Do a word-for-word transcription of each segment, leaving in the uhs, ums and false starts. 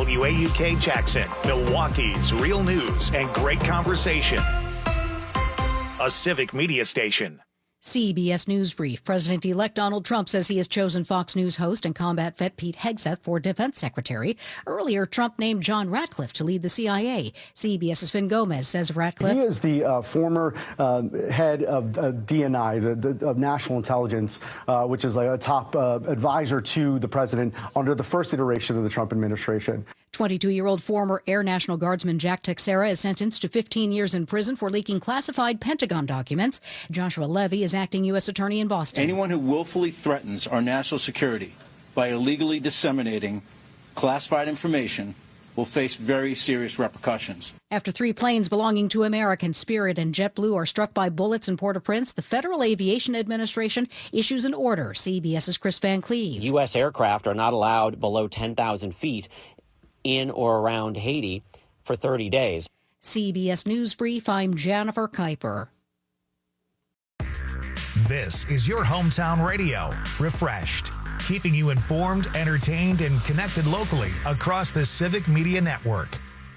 W A U K Jackson, Milwaukee's real news and great conversation. A Civic Media station. C B S News Brief. President-elect Donald Trump says he has chosen Fox News host and combat vet Pete Hegseth for defense secretary. Earlier, Trump named John Ratcliffe to lead the C I A. CBS's Finn Gomez says Ratcliffe... He is the uh, former uh, head of uh, D N I, the, the, of National Intelligence, uh, which is like a top uh, advisor to the president under the first iteration of the Trump administration. twenty-two-year-old former Air National Guardsman Jack Teixeira is sentenced to fifteen years in prison for leaking classified Pentagon documents. Joshua Levy is acting U S attorney in Boston. Anyone who willfully threatens our national security by illegally disseminating classified information will face very serious repercussions. After three planes belonging to American, Spirit, and JetBlue are struck by bullets in Port-au-Prince, the Federal Aviation Administration issues an order. CBS's Chris Van Cleve. U S aircraft are not allowed below ten thousand feet in or around Haiti for thirty days. C B S News Brief, I'm Jennifer Kuiper. This is your hometown radio, Refreshed, keeping you informed, entertained, and connected locally across the Civic Media Network.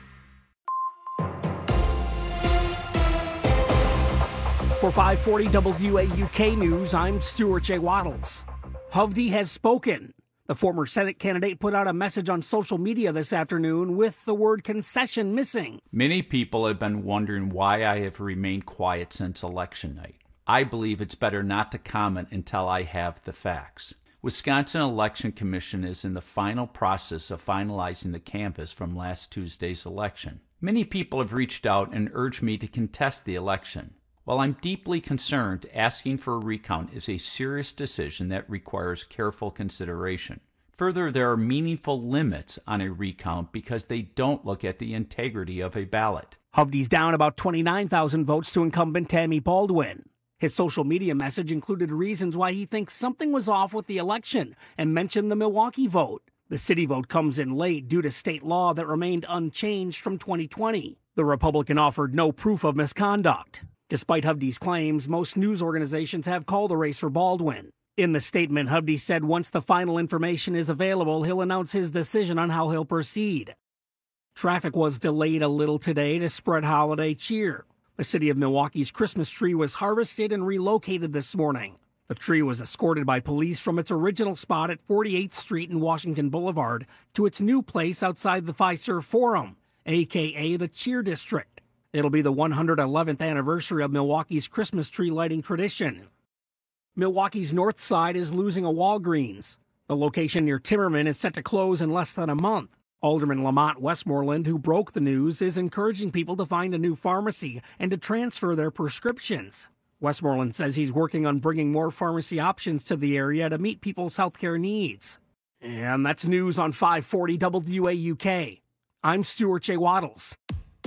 For five forty W A U K News, I'm Stuart J. Waddles. Hovde has spoken. The former Senate candidate put out a message on social media this afternoon with the word concession missing. Many people have been wondering why I have remained quiet since election night. I believe it's better not to comment until I have the facts. Wisconsin Election Commission is in the final process of finalizing the canvass from last Tuesday's election. Many people have reached out and urged me to contest the election. While I'm deeply concerned, asking for a recount is a serious decision that requires careful consideration. Further, there are meaningful limits on a recount because they don't look at the integrity of a ballot. Hovde's down about twenty-nine thousand votes to incumbent Tammy Baldwin. His social media message included reasons why he thinks something was off with the election and mentioned the Milwaukee vote. The city vote comes in late due to state law that remained unchanged from twenty twenty. The Republican offered no proof of misconduct. Despite Hovde's claims, most news organizations have called the race for Baldwin. In the statement, Hovde said once the final information is available, he'll announce his decision on how he'll proceed. Traffic was delayed a little today to spread holiday cheer. The city of Milwaukee's Christmas tree was harvested and relocated this morning. The tree was escorted by police from its original spot at forty-eighth Street and Washington Boulevard to its new place outside the Fiserv Forum, a k a the Cheer District. It'll be the one hundred eleventh anniversary of Milwaukee's Christmas tree lighting tradition. Milwaukee's north side is losing a Walgreens. The location near Timmerman is set to close in less than a month. Alderman Lamont Westmoreland, who broke the news, is encouraging people to find a new pharmacy and to transfer their prescriptions. Westmoreland says he's working on bringing more pharmacy options to the area to meet people's healthcare needs. And that's news on five forty W A U K. I'm Stuart J. Waddles.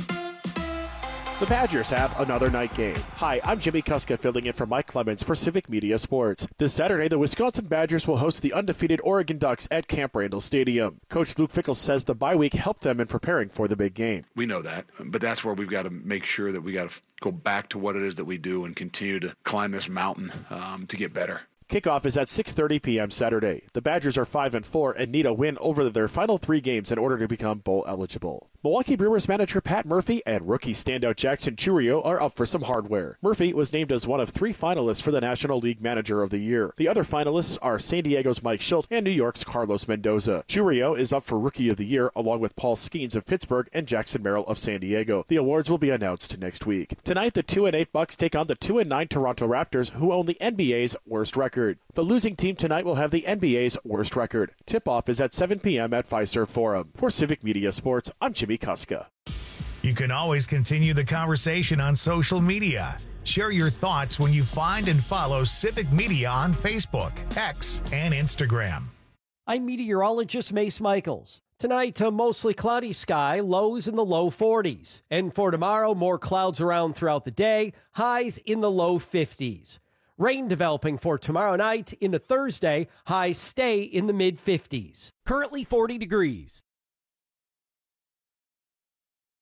The Badgers have another night game. Hi, I'm Jimmy Kuska filling in for Mike Clemens for Civic Media Sports. This Saturday, the Wisconsin Badgers will host the undefeated Oregon Ducks at Camp Randall Stadium. Coach Luke Fickell says the bye week helped them in preparing for the big game. We know that, but that's where we've got to make sure that we got to go back to what it is that we do and continue to climb this mountain um, to get better. Kickoff is at six thirty p.m. Saturday. The Badgers are five and four and need a win over their final three games in order to become bowl eligible. Milwaukee Brewers manager Pat Murphy and rookie standout Jackson Chourio are up for some hardware. Murphy was named as one of three finalists for the National League Manager of the Year. The other finalists are San Diego's Mike Schilt and New York's Carlos Mendoza. Chourio is up for Rookie of the Year along with Paul Skeens of Pittsburgh and Jackson Merrill of San Diego. The awards will be announced next week. Tonight, the two and eight Bucks take on the two and nine Toronto Raptors, who own the N B A's worst record. The losing team tonight will have the N B A's worst record. Tip-off is at seven p.m. at Fiserv Forum. For Civic Media Sports, I'm Jimmy Kuska. You can always continue the conversation on social media. Share your thoughts when you find and follow Civic Media on Facebook, X, and Instagram. I'm meteorologist Mace Michaels. Tonight, a mostly cloudy sky, lows in the low forties. And for tomorrow, more clouds around throughout the day, highs in the low fifties. Rain developing for tomorrow night into Thursday, highs stay in the mid-fifties. Currently forty degrees.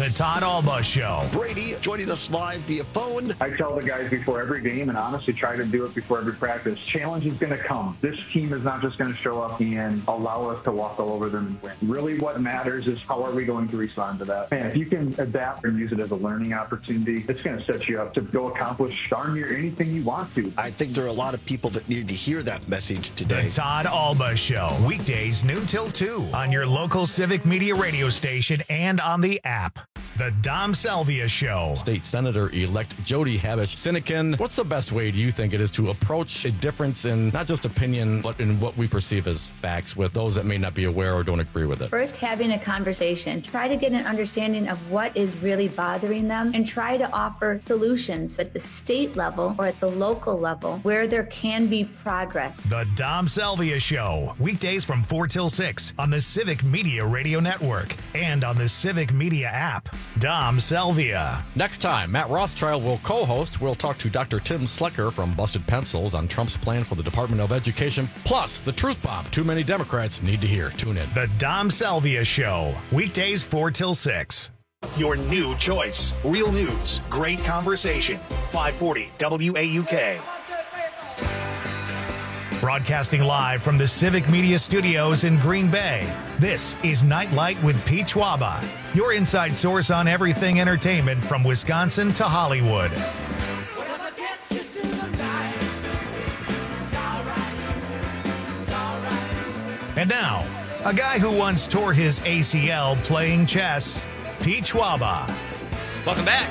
The Todd Alba Show. Brady joining us live via phone. I tell the guys before every game, and honestly try to do it before every practice, challenge is going to come. This team is not just going to show up and allow us to walk all over them and win. Really what matters is how are we going to respond to that. And if you can adapt and use it as a learning opportunity, it's going to set you up to go accomplish darn near anything you want to. I think there are a lot of people that need to hear that message today. The Todd Alba Show. Weekdays noon till two on your local Civic Media radio station and on the app. The Dom Salvia Show. State Senator-elect Jody Habush-Sinykin, what's the best way do you think it is to approach a difference in not just opinion, but in what we perceive as facts with those that may not be aware or don't agree with it? First, having a conversation. Try to get an understanding of what is really bothering them and try to offer solutions at the state level or at the local level where there can be progress. The Dom Salvia Show. Weekdays from four till six on the Civic Media Radio Network and on the Civic Media app. Dom Salvia. Next time, Matt Rothschild will co-host. We'll talk to Doctor Tim Slecker from Busted Pencils on Trump's plan for the Department of Education, plus the truth bomb too many Democrats need to hear. Tune in. The Dom Salvia Show. Weekdays four till six. Your new choice. Real news. Great conversation. five forty W A U K. Broadcasting live from the Civic Media Studios in Green Bay, this is Nightlight with Pete Schwaba, your inside source on everything entertainment from Wisconsin to Hollywood. And now, a guy who once tore his A C L playing chess, Pete Schwaba. Welcome back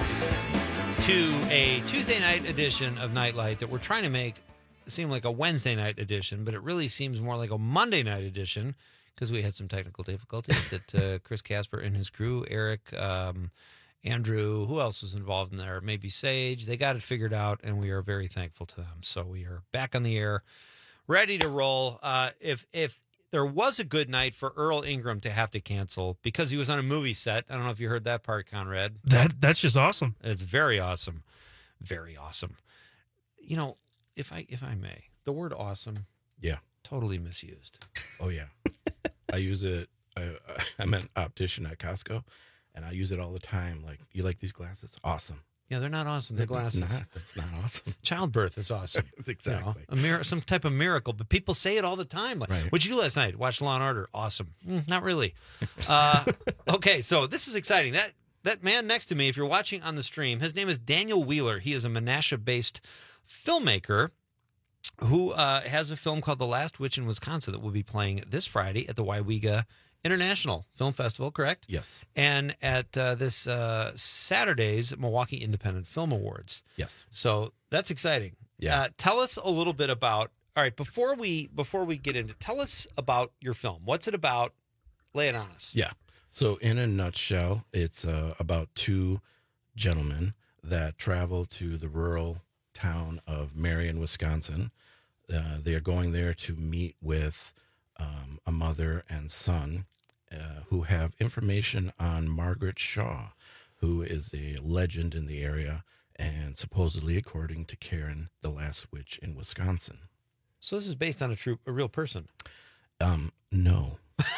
to a Tuesday night edition of Nightlight that we're trying to make seem like a Wednesday night edition, but it really seems more like a Monday night edition because we had some technical difficulties that uh, Chris Casper and his crew, Eric, um, Andrew, who else was involved in there? Maybe Sage. They got it figured out, and we are very thankful to them. So we are back on the air, ready to roll. Uh, if if there was a good night for Earl Ingram to have to cancel because he was on a movie set. I don't know if you heard that part, Conrad. That That's just awesome. It's very awesome. Very awesome. You know, If I if I may, the word awesome, yeah, totally misused. Oh, yeah. I use it. I, I'm an optician at Costco, and I use it all the time. Like, you like these glasses? Awesome. Yeah, they're not awesome. They're, they're glasses. Not, it's not awesome. Childbirth is awesome. Exactly. You know, a mir- some type of miracle, but people say it all the time. Like, right. What'd you do last night? Watch Law and Order. Awesome. Mm, not really. Uh, okay, so this is exciting. That that man next to me, if you're watching on the stream, his name is Daniel Wheeler. He is a Menasha-based filmmaker who uh, has a film called The Last Witch in Wisconsin that will be playing this Friday at the Waiwega International Film Festival, correct? Yes. And at uh, this uh, Saturday's Milwaukee Independent Film Awards. Yes. So that's exciting. Yeah. Uh, tell us a little bit about, all right, before we before we get into, tell us about your film. What's it about? Lay it on us. Yeah. So in a nutshell, it's uh, about two gentlemen that travel to the rural town of Marion, Wisconsin. Uh, they are going there to meet with um, a mother and son uh, who have information on Margaret Shaw, who is a legend in the area and supposedly, according to Karen, the last witch in Wisconsin. So this is based on a true, a real person? Um, no.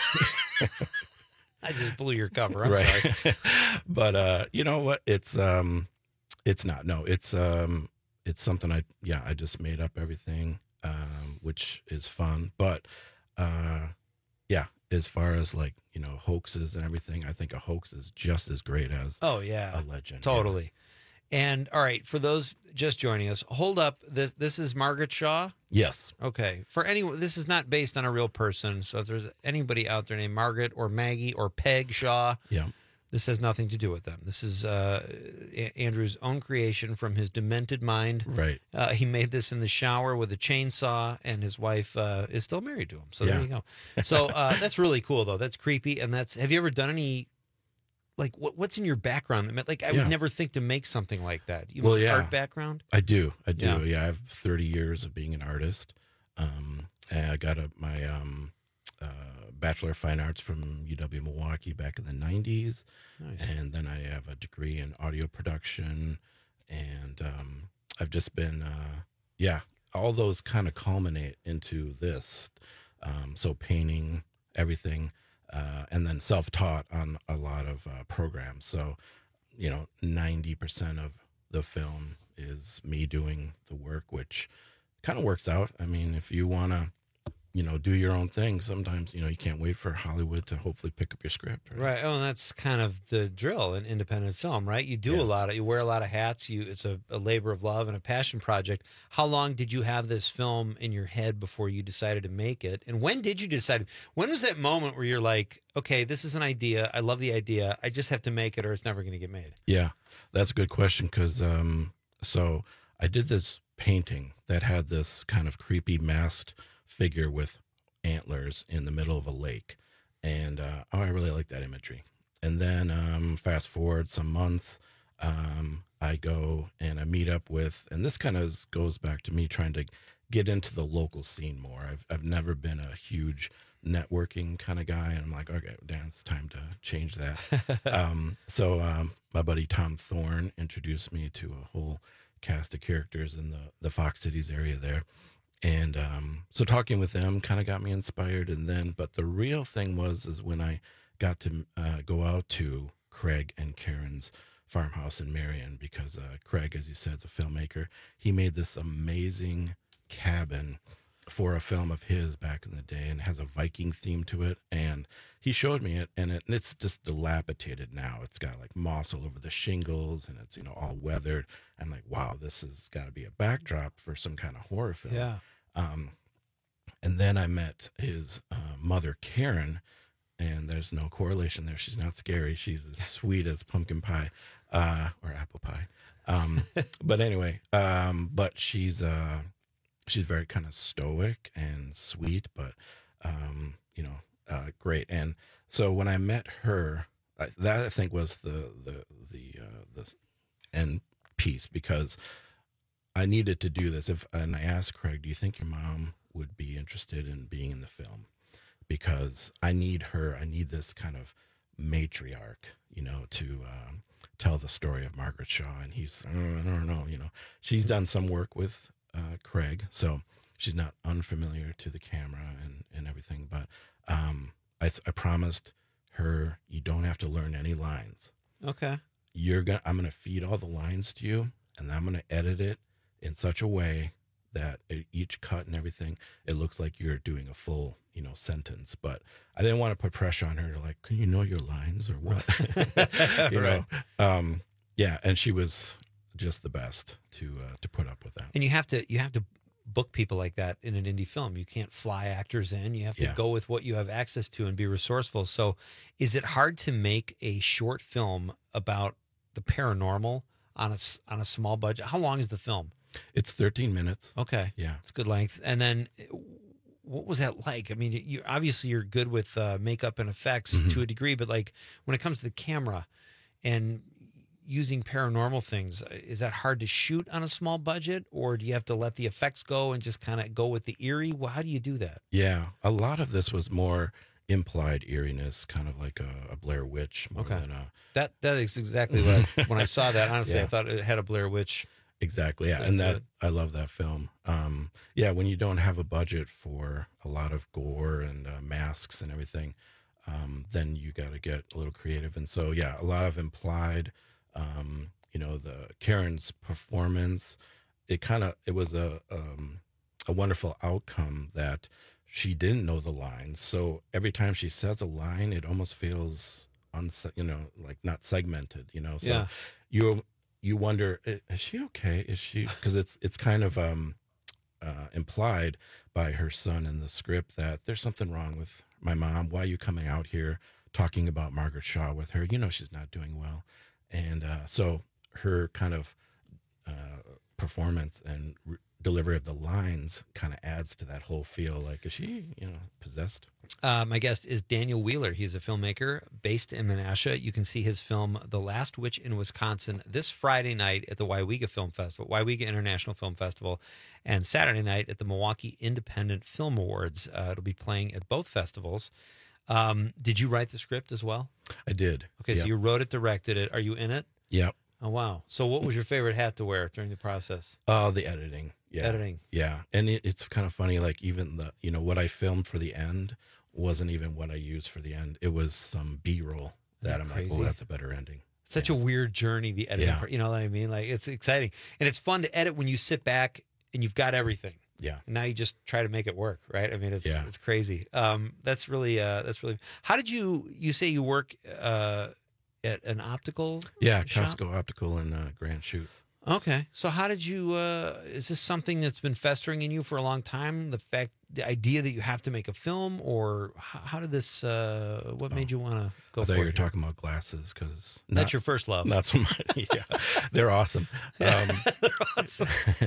I just blew your cover. I'm right. sorry. But uh, you know what? It's um, it's not. No, it's um, it's something I yeah I just made up everything, um, which is fun. But uh, yeah, as far as like you know hoaxes and everything, I think a hoax is just as great as oh yeah a legend. Totally. Yeah. And all right, for those just joining us, hold up. This this is Margaret Shaw? Yes. Okay. For anyone, this is not based on a real person. So if there's anybody out there named Margaret or Maggie or Peg Shaw, yeah, this has nothing to do with them. This is uh, a- Andrew's own creation from his demented mind. Right. Uh, he made this in the shower with a chainsaw, and his wife uh, is still married to him. So yeah. there you go. So uh, that's really cool, though. That's creepy. And that's. Have you ever done any? Like, what, what's in your background? Like, I yeah. would never think to make something like that. You well, have an yeah. art background? I do. I do. Yeah. yeah, I have thirty years of being an artist. Um, and I got a, my um, uh, Bachelor of Fine Arts from U W Milwaukee back in the nineties. Nice. And then I have a degree in audio production. And um, I've just been, uh, yeah, all those kind of culminate into this. Um, so painting, everything. uh, and then self-taught on a lot of uh, programs. So, you know, ninety percent of the film is me doing the work, which kind of works out. I mean, if you want to, you know, do your own thing, sometimes, you know, you can't wait for Hollywood to hopefully pick up your script. Right. Right. Oh, and that's kind of the drill in independent film, right? You do Yeah. a lot of, you wear a lot of hats. You, it's a, a labor of love and a passion project. How long did you have this film in your head before you decided to make it? And when did you decide? When was that moment where you're like, okay, this is an idea. I love the idea. I just have to make it or it's never going to get made. Yeah, that's a good question. Cause, um, so I did this painting that had this kind of creepy masked figure with antlers in the middle of a lake. And, uh, oh, I really like that imagery. And then, um, fast forward some months, um, I go and I meet up with, and this kind of goes back to me trying to get into the local scene more. I've, I've never been a huge networking kind of guy. And I'm like, okay, Dan, it's time to change that. um, so, um, my buddy Tom Thorne introduced me to a whole cast of characters in the, the Fox Cities area there. And um, so talking with them kind of got me inspired. And then, but the real thing was, is when I got to uh, go out to Craig and Karen's farmhouse in Marion, because uh, Craig, as you said, is a filmmaker. He made this amazing cabin for a film of his back in the day, and it has a Viking theme to it. And he showed me it, and, it, and it's just dilapidated now. It's got like moss all over the shingles, and it's, you know, all weathered. I'm like, wow, this has got to be a backdrop for some kind of horror film. Yeah. Um, and then I met his uh, mother, Karen, and there's no correlation there. She's not scary. She's as sweet as pumpkin pie, uh, or apple pie. Um, but anyway, um, but she's, uh, she's very kind of stoic and sweet, but, um, you know, uh, great. And so when I met her, I, that I think was the, the, the, uh, the end piece, because I needed to do this. If, and I asked Craig, do you think your mom would be interested in being in the film? Because I need her, I need this kind of matriarch, you know, to um, tell the story of Margaret Shaw. And he's, I don't know, you know, she's done some work with uh, Craig, so she's not unfamiliar to the camera and, and everything. But um, I, I promised her, you don't have to learn any lines. Okay. You're gonna, I'm gonna feed all the lines to you, and I'm gonna edit it in such a way that it, each cut and everything, it looks like you're doing a full, you know, sentence. But I didn't want to put pressure on her to like, can you know your lines or what? you Right. know, um, yeah. And she was just the best to uh, to put up with that. And you have to you have to book people like that in an indie film. You can't fly actors in. You have to Yeah. go with what you have access to and be resourceful. So is it hard to make a short film about the paranormal on a, s- on a small budget? How long is the film? It's thirteen minutes. Okay. Yeah. It's good length. And then what was that like? I mean, you obviously you're good with uh, makeup and effects Mhm. to a degree, but like when it comes to the camera and using paranormal things, is that hard to shoot on a small budget, or do you have to let the effects go and just kind of go with the eerie? Well, how do you do that? Yeah. A lot of this was more implied eeriness, kind of like a, a Blair Witch more Okay. than a That that is exactly what I, when I saw that. Honestly, Yeah. I thought it had a Blair Witch. Exactly. Yeah. Into And that, it. I love that film. Um, yeah. When you don't have a budget for a lot of gore and uh, masks and everything, um, then you got to get a little creative. And so, yeah, a lot of implied, um, you know, the Karen's performance, it kind of, it was a, um, a wonderful outcome that she didn't know the lines. So every time she says a line, it almost feels, unse- you know, like not segmented, you know? So Yeah. you you wonder, "I- is she okay? Is she, because it's, it's kind of um, uh, implied by her son in the script that there's something wrong with my mom. Why are you coming out here talking about Margaret Shaw with her? You know, she's not doing well. And uh, so her kind of uh, performance and re- delivery of the lines kind of adds to that whole feel. Like, is she, you know, possessed? Uh, my guest is Daniel Wheeler. He's a filmmaker based in Menasha. You can see his film, The Last Witch in Wisconsin, this Friday night at the Waiwega Film Festival, Waiwega International Film Festival, and Saturday night at the Milwaukee Independent Film Awards. Uh, it'll be playing at both festivals. Um, did you write the script as well? I did. Okay, Yep. so you wrote it, directed it. Are you in it? Yep. Oh, wow. So what was your favorite hat to wear during the process? Oh, the editing. Yeah. Editing. Yeah. And it, it's kind of funny, like even the, you know, what I filmed for the end wasn't even what I used for the end. It was some B-roll that I'm crazy? like, oh, that's a better ending. Such a weird journey, the editing Yeah. part. You know what I mean? Like, it's exciting. And it's fun to edit when you sit back and you've got everything. Yeah. And now you just try to make it work, right? I mean, it's Yeah. it's crazy. Um, that's really uh, that's really. How did you you say you work uh, at an optical? Yeah, shop? Costco Optical in uh, Grand Chute. Okay, so how did you? Uh, is this something that's been festering in you for a long time? The fact, the idea that you have to make a film, or how, how did this? Uh, what made you want to go I for thought it? you were here? talking about glasses because That's your first love. Not so much. Yeah, they're awesome. Um, They're awesome.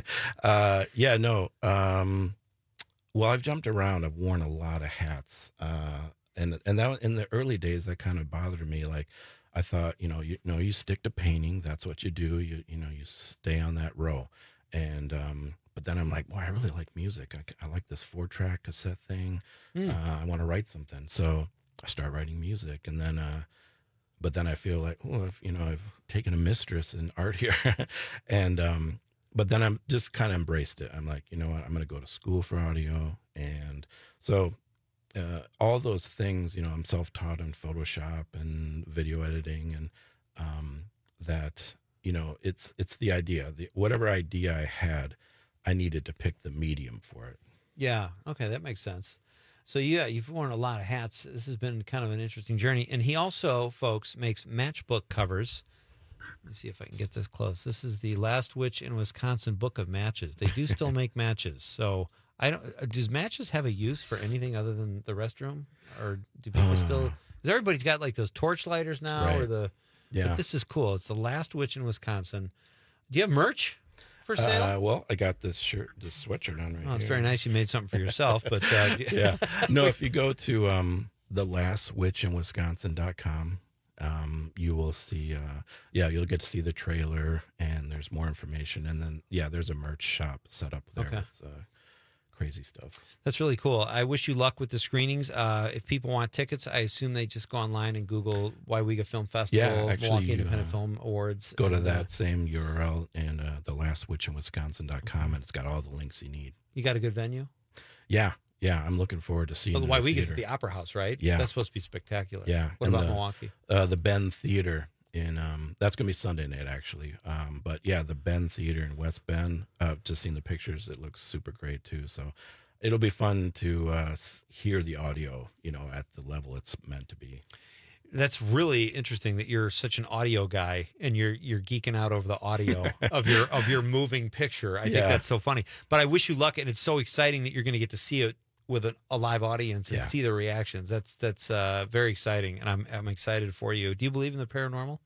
uh, yeah, no. Um, well, I've jumped around. I've worn a lot of hats, uh, and and that in the early days that kind of bothered me. Like, I thought, you know, you know, you stick to painting. That's what you do. You you know, you stay on that row, and um, but then I'm like, well, I really like music. I, I like this four track cassette thing. Mm. Uh, I want to write something, so I start writing music, and then. Uh, But then I feel like, oh, if, you know, I've taken a mistress in art here. and, um, but then I'm just kind of embraced it. I'm like, you know what, I'm going to go to school for audio. And so uh, all those things, you know, I'm self-taught in Photoshop and video editing and um, that, you know, it's, it's the idea, the, whatever idea I had, I needed to pick the medium for it. Yeah. Okay, that makes sense. So yeah, you've worn a lot of hats. This has been kind of an interesting journey. And he also, folks, makes matchbook covers. Let me see if I can get this close. This is the Last Witch in Wisconsin book of matches. They do still make matches. So I don't. Does matches have a use for anything other than the restroom, or do people Uh, still? Because everybody's got like those torch lighters now, Right. or the. Yeah. But this is cool. It's the Last Witch in Wisconsin. Do you have merch for sale? Uh, well, I got this shirt, this sweatshirt on right Oh, it's here. very nice. You made something for yourself, but uh, yeah. No, if you go to um, the last witch in wisconsin dot com, um, you will see, uh, yeah, you'll get to see the trailer and there's more information. And then, yeah, there's a merch shop set up there Okay. with uh, crazy stuff. That's really cool. I wish you luck with the screenings. Uh, if people want tickets, I assume they just go online and Google Waiwiga Film Festival, Yeah, actually, Milwaukee you, Independent uh, Film Awards. Go to and, that uh, same U R L and uh, the last witch in wisconsin dot com, and it's got all the links you need. You got a good venue? Yeah. Yeah. I'm looking forward to seeing Well, the it in the Waiwiga's theater. at the Opera House, right? Yeah. That's supposed to be spectacular. Yeah. What and about the, Milwaukee? Uh, the Ben Theater in, um, that's going to be Sunday night, actually. Um, but yeah, the Ben Theater in West Bend, uh, just seeing the pictures, it looks super great too. So it'll be fun to uh, s- hear the audio, you know, at the level it's meant to be. That's really interesting that you're such an audio guy and you're you're geeking out over the audio of your of your moving picture. I think Yeah. that's so funny. But I wish you luck, and it's so exciting that you're going to get to see it with a, a live audience and Yeah. see the reactions. That's that's uh, very exciting, and I'm I'm excited for you. Do you believe in the paranormal?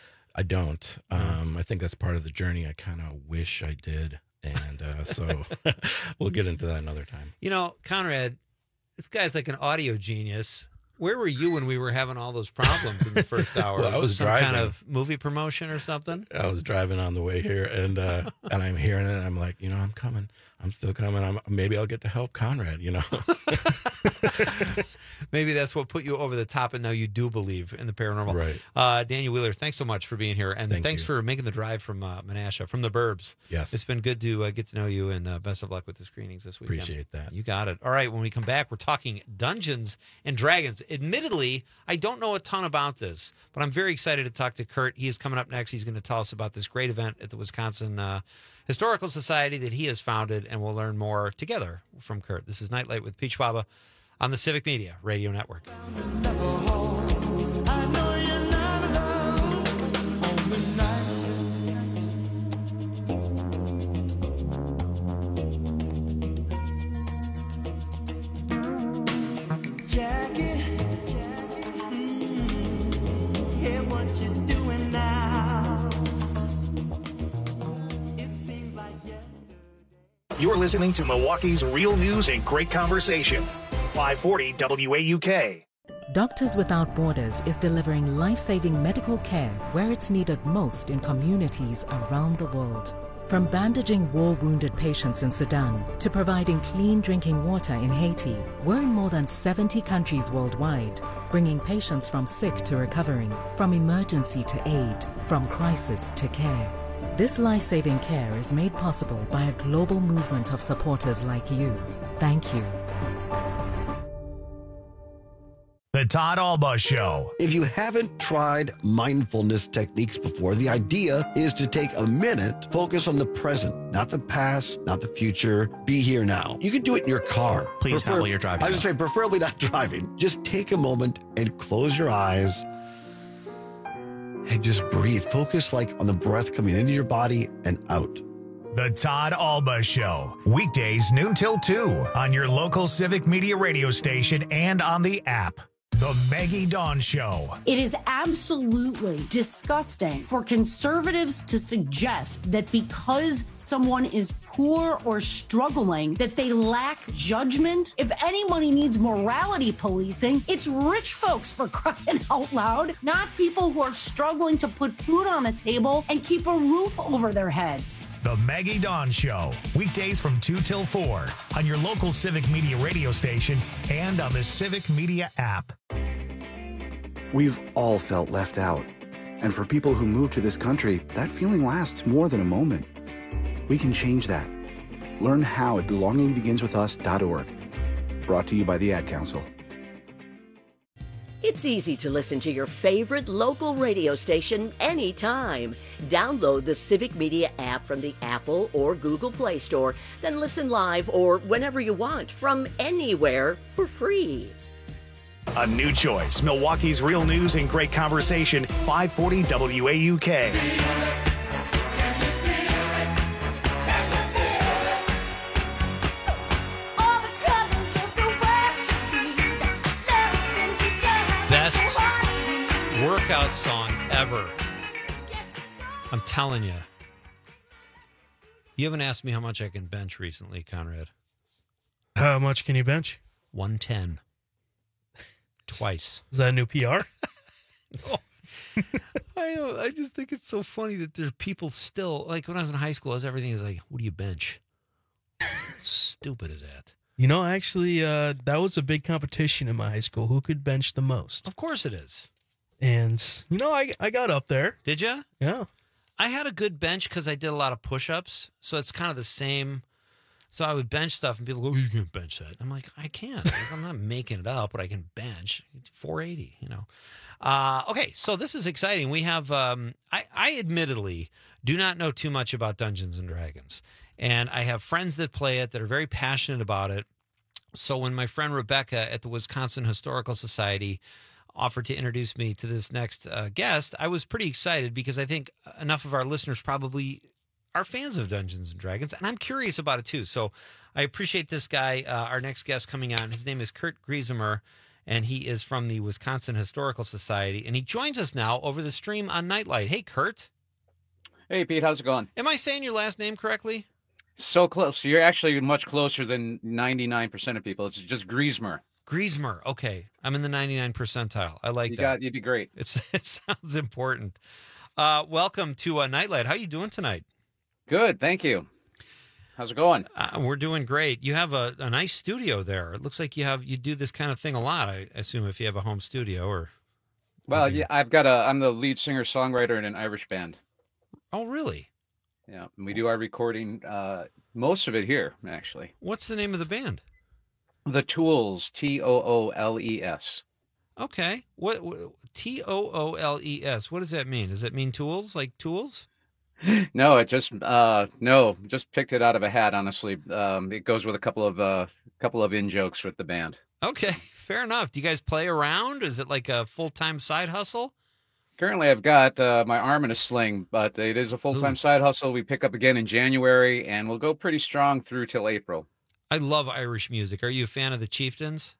I don't. Um, I think that's part of the journey. I kind of wish I did. And uh, so we'll get into that another time. You know, Conrad, this guy's like an audio genius. Where were you when we were having all those problems in the first hour? Well, I was some kind driving. of movie promotion or something? I was driving on the way here, and uh, and I'm hearing it. And I'm like, you know, I'm coming. I'm still coming. I'm maybe I'll get to help Conrad. You know. Maybe that's what put you over the top, and now you do believe in the paranormal. Right. Uh, Daniel Wheeler, thanks so much for being here, and Thank thanks you. for making the drive from uh, Menasha, from the Burbs. Yes. It's been good to uh, get to know you, and uh, best of luck with the screenings this weekend. Appreciate that. You got it. All right, when we come back, we're talking Dungeons and Dragons. Admittedly, I don't know a ton about this, but I'm very excited to talk to Kurt. He is coming up next. He's going to tell us about this great event at the Wisconsin uh, Historical Society that he has founded, and we'll learn more together from Kurt. This is Nightlight with Peach Baba on the Civic Media Radio Network. You're listening to Milwaukee's Real News and Great Conversation. five forty W A U K. Doctors Without Borders is delivering life-saving medical care where it's needed most in communities around the world. From bandaging war-wounded patients in Sudan to providing clean drinking water in Haiti, we're in more than seventy countries worldwide, bringing patients from sick to recovering, from emergency to aid, from crisis to care. This life-saving care is made possible by a global movement of supporters like you. Thank you. The Todd Alba Show. If you haven't tried mindfulness techniques before, the idea is to take a minute, focus on the present, not the past, not the future. Be here now. You can do it in your car. Please not while you're driving. I was going to say, preferably not driving. Just take a moment and close your eyes and just breathe. Focus like on the breath coming into your body and out. The Todd Alba Show. Weekdays noon till two on your local Civic Media radio station and on the app. The Maggie Dawn Show. It is absolutely disgusting for conservatives to suggest that because someone is poor or struggling, that they lack judgment. If anybody needs morality policing, it's rich folks, for crying out loud, not people who are struggling to put food on the table and keep a roof over their heads. The Maggie Dawn Show. Weekdays from two till four on your local Civic Media radio station and on the Civic Media app. We've all felt left out. And for people who move to this country, that feeling lasts more than a moment. We can change that. Learn how at belonging begins with us dot org. Brought to you by the Ad Council. It's easy to listen to your favorite local radio station anytime. Download the Civic Media app from the Apple or Google Play Store, then listen live or whenever you want from anywhere for free. A new choice. Milwaukee's real news and great conversation. five forty W A U K. Best workout song ever. I'm telling you. You haven't asked me how much I can bench recently, Conrad. How much can you bench? one ten. Twice. Is that a new P R? No. I don't, I just think it's so funny that there's people still, like when I was in high school, everything is like, what do you bench? Stupid is that? You know, actually, uh, that was a big competition in my high school. Who could bench the most? Of course it is. And, you know, I, I got up there. Did you? Yeah. I had a good bench because I did a lot of push-ups. So it's kind of the same. So I would bench stuff and people go, oh, you can't bench that. I'm like, I can't. Like, I'm not making it up, but I can bench. It's four eighty, you know. Uh, okay, so this is exciting. We have, um, I, I admittedly do not know too much about Dungeons and Dragons. And I have friends that play it that are very passionate about it. So when my friend Rebecca at the Wisconsin Historical Society offered to introduce me to this next uh, guest, I was pretty excited because I think enough of our listeners probably are fans of Dungeons and Dragons, and I'm curious about it too. So I appreciate this guy, uh, our next guest coming on. His name is Kurt Griesemer, and he is from the Wisconsin Historical Society, and he joins us now over the stream on Nightlight. Hey, Kurt. Hey, Pete. How's it going? Am I saying your last name correctly? So close. You're actually much closer than ninety-nine percent of people. It's just Griesemer. Griesemer. Okay. I'm in the ninety-nine percentile. I like you that. Got, you'd be great. It's, it sounds important. Uh, welcome to uh, Nightlight. How you doing tonight? Good. Thank you. How's it going? Uh, we're doing great. You have a, a nice studio there. It looks like you have you do this kind of thing a lot, I assume, if you have a home studio or. Well, yeah, I've got a, I'm the lead singer songwriter in an Irish band. Oh, really? Yeah, and we do our recording, uh, most of it here, actually. What's the name of the band? The Tools, T O O L E S. Okay. What, what T O O L E S? What does that mean? Does that mean tools, like tools? No, it just uh, no, just picked it out of a hat. Honestly, um, it goes with a couple of uh, couple of in jokes with the band. Okay, fair enough. Do you guys play around? Is it like a full time side hustle? Currently, I've got uh, my arm in a sling, but it is a full-time Ooh. side hustle. We pick up again in January, and we'll go pretty strong through till April. I love Irish music. Are you a fan of the Chieftains?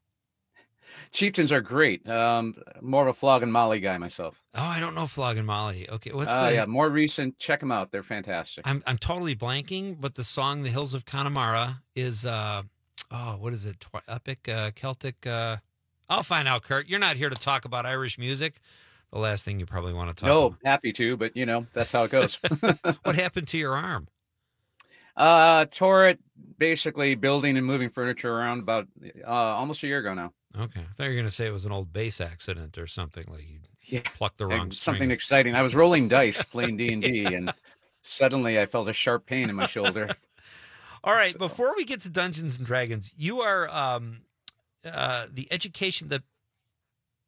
Chieftains are great. Um, more of a Flogging Molly guy myself. Oh, I don't know Flogging Molly. Okay, what's uh, the? Yeah, more recent. Check them out. They're fantastic. I'm I'm totally blanking, but the song "The Hills of Connemara" is uh oh, what is it? Tw- epic uh, Celtic. Uh... I'll find out, Kurt. You're not here to talk about Irish music. The last thing you probably want to talk no, about. No, happy to, but, you know, that's how it goes. What happened to your arm? Uh, tore it basically building and moving furniture around about uh, almost a year ago now. Okay. I thought you were going to say it was an old bass accident or something. Like you yeah. plucked the wrong string. Something exciting. I was rolling dice playing D and D, and suddenly I felt a sharp pain in my shoulder. All right. So. Before we get to Dungeons and Dragons, you are um, uh, the education, the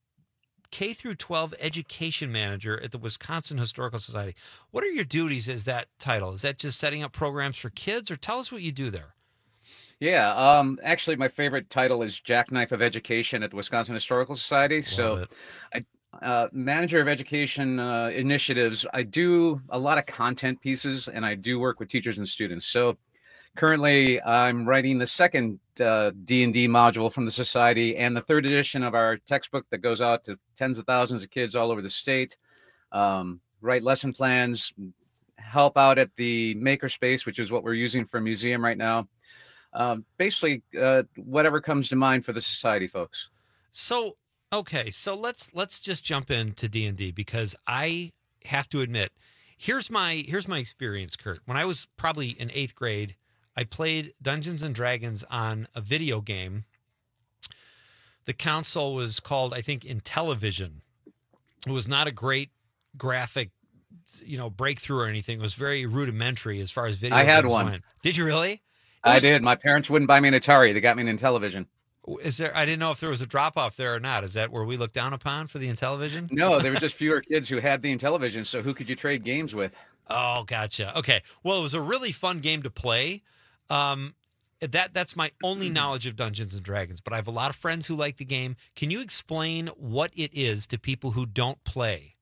K through twelve education manager at the Wisconsin Historical Society. What are your duties as that title? Is that just setting up programs for kids, or tell us what you do there? Yeah, um, actually, my favorite title is Jackknife of Education at the Wisconsin Historical Society. Love so, it. I uh, manager of education uh, initiatives. I do a lot of content pieces, and I do work with teachers and students. So, currently, I'm writing the second uh, D and D module from the society and the third edition of our textbook that goes out to tens of thousands of kids all over the state. Um, write lesson plans, help out at the makerspace, which is what we're using for a museum right now. Um, basically, uh, whatever comes to mind for the society folks. So, okay, so let's let's just jump into D and D, because I have to admit, here's my here's my experience, Kurt. When I was probably in eighth grade, I played Dungeons and Dragons on a video game. The console was called, I think, Intellivision. It was not a great graphic, you know, breakthrough or anything. It was very rudimentary as far as video I had games one. went. Did you really? I was- did. My parents wouldn't buy me an Atari. They got me an Intellivision. Is there? I didn't know if there was a drop off there or not. Is that where we look down upon for the Intellivision? No, there were just fewer kids who had the Intellivision. So who could you trade games with? Oh, gotcha. Okay. Well, it was a really fun game to play. Um, that that's my only knowledge of Dungeons and Dragons, but I have a lot of friends who like the game. Can you explain what it is to people who don't play?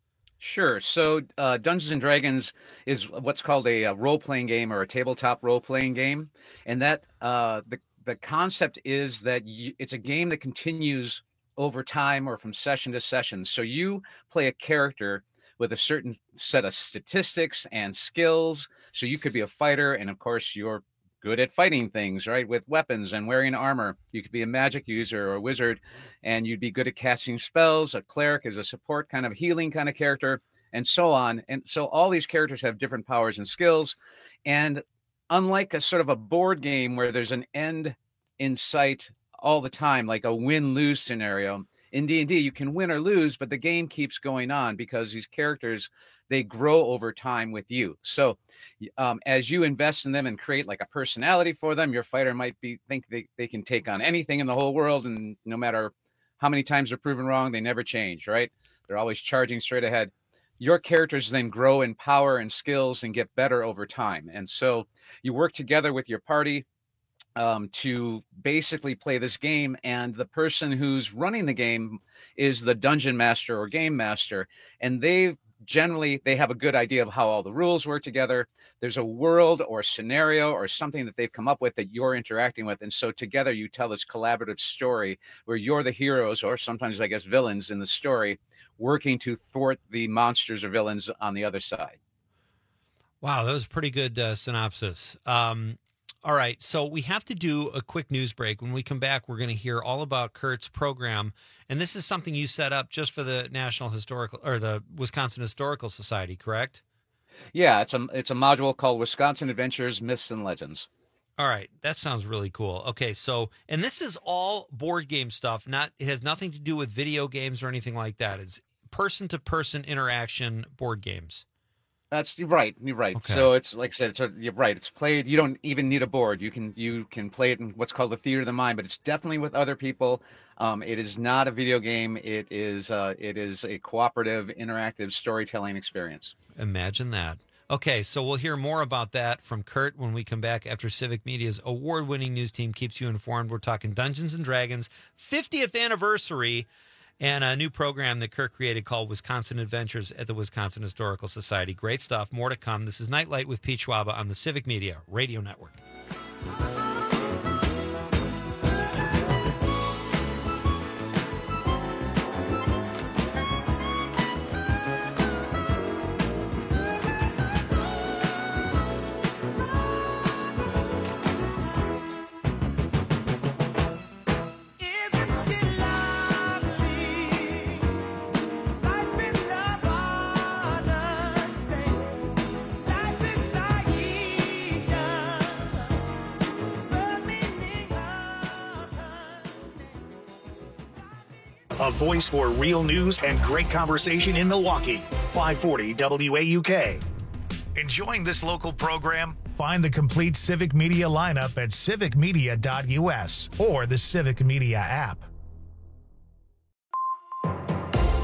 Sure. So uh, Dungeons and Dragons is what's called a, a role-playing game or a tabletop role-playing game, and that uh, the the concept is that you, it's a game that continues over time or from session to session. So you play a character with a certain set of statistics and skills. So you could be a fighter, and of course you're good at fighting things, right? With weapons and wearing armor. You could be a magic user or a wizard, and you'd be good at casting spells. A cleric is a support kind of healing kind of character, and so on. And so all these characters have different powers and skills. And unlike a sort of a board game where there's an end in sight all the time, like a win-lose scenario, in D and D, you can win or lose, but the game keeps going on because these characters, they grow over time with you. So um, as you invest in them and create like a personality for them, your fighter might be think they, they can take on anything in the whole world. And no matter how many times they're proven wrong, they never change, right? They're always charging straight ahead. Your characters then grow in power and skills and get better over time. And so you work together with your party um, to basically play this game. And the person who's running the game is the dungeon master or game master. And they generally, they have a good idea of how all the rules work together. There's a world or scenario or something that they've come up with that you're interacting with. And so together you tell this collaborative story where you're the heroes, or sometimes, I guess, villains in the story, working to thwart the monsters or villains on the other side. Wow, that was a pretty good uh, synopsis. Um, all right, so we have to do a quick news break. When we come back, we're going to hear all about Kurt's program, and this is something you set up just for the National Historical or the Wisconsin Historical Society, correct? Yeah, it's a it's a module called Wisconsin Adventures, Myths and Legends. All right, that sounds really cool. Okay, so and this is all board game stuff. Not it has nothing to do with video games or anything like that. It's person to person interaction board games. That's you're right. You're right. Okay. So it's like I said, it's a, you're right. It's played. You don't even need a board. You can you can play it in what's called the theater of the mind. But it's definitely with other people. Um, it is not a video game. It is uh, it is a cooperative, interactive storytelling experience. Imagine that. Okay, so we'll hear more about that from Kurt when we come back after Civic Media's award-winning news team keeps you informed. We're talking Dungeons and Dragons fiftieth anniversary and a new program that Kurt created called Wisconsin Adventures at the Wisconsin Historical Society. Great stuff. More to come. This is Nightlight with Pete Schwaba on the Civic Media Radio Network. A voice for real news and great conversation in Milwaukee. five forty W A U K. Enjoying this local program? Find the complete Civic Media lineup at civic media dot U S or the Civic Media app.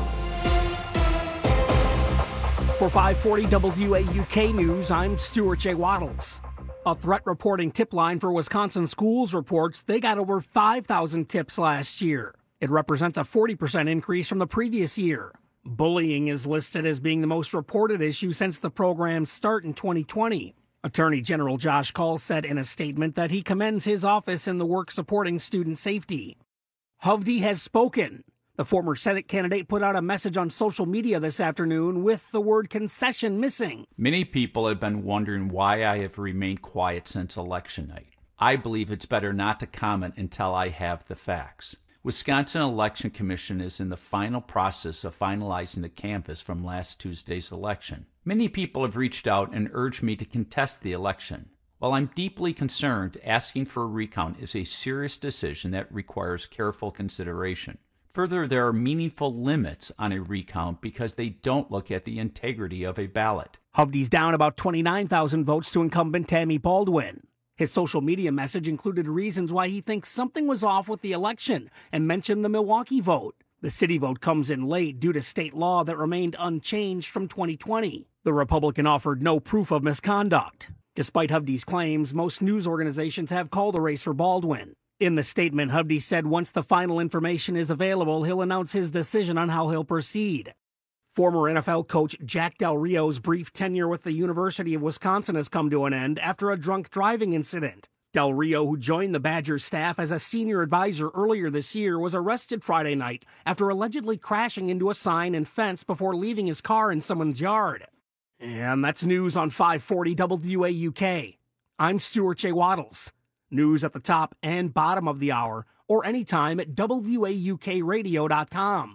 For five forty W A U K News, I'm Stuart J. Waddles. A threat reporting tip line for Wisconsin schools reports they got over five thousand tips last year. It represents a forty percent increase from the previous year. Bullying is listed as being the most reported issue since the program's start in twenty twenty. Attorney General Josh Kaul said in a statement that he commends his office in the work supporting student safety. Hovde has spoken. The former Senate candidate put out a message on social media this afternoon with the word concession missing. Many people have been wondering why I have remained quiet since election night. I believe it's better not to comment until I have the facts. Wisconsin Election Commission is in the final process of finalizing the canvass from last Tuesday's election. Many people have reached out and urged me to contest the election. While I'm deeply concerned, asking for a recount is a serious decision that requires careful consideration. Further, there are meaningful limits on a recount because they don't look at the integrity of a ballot. Hovde's down about twenty-nine thousand votes to incumbent Tammy Baldwin. His social media message included reasons why he thinks something was off with the election and mentioned the Milwaukee vote. The city vote comes in late due to state law that remained unchanged from twenty twenty. The Republican offered no proof of misconduct. Despite Hovde's claims, most news organizations have called the race for Baldwin. In the statement, Hovde said once the final information is available, he'll announce his decision on how he'll proceed. Former N F L coach Jack Del Rio's brief tenure with the University of Wisconsin has come to an end after a drunk driving incident. Del Rio, who joined the Badgers staff as a senior advisor earlier this year, was arrested Friday night after allegedly crashing into a sign and fence before leaving his car in someone's yard. And that's news on five forty W A U K. I'm Stuart J. Waddles. News at the top and bottom of the hour, or anytime at W A U K radio dot com.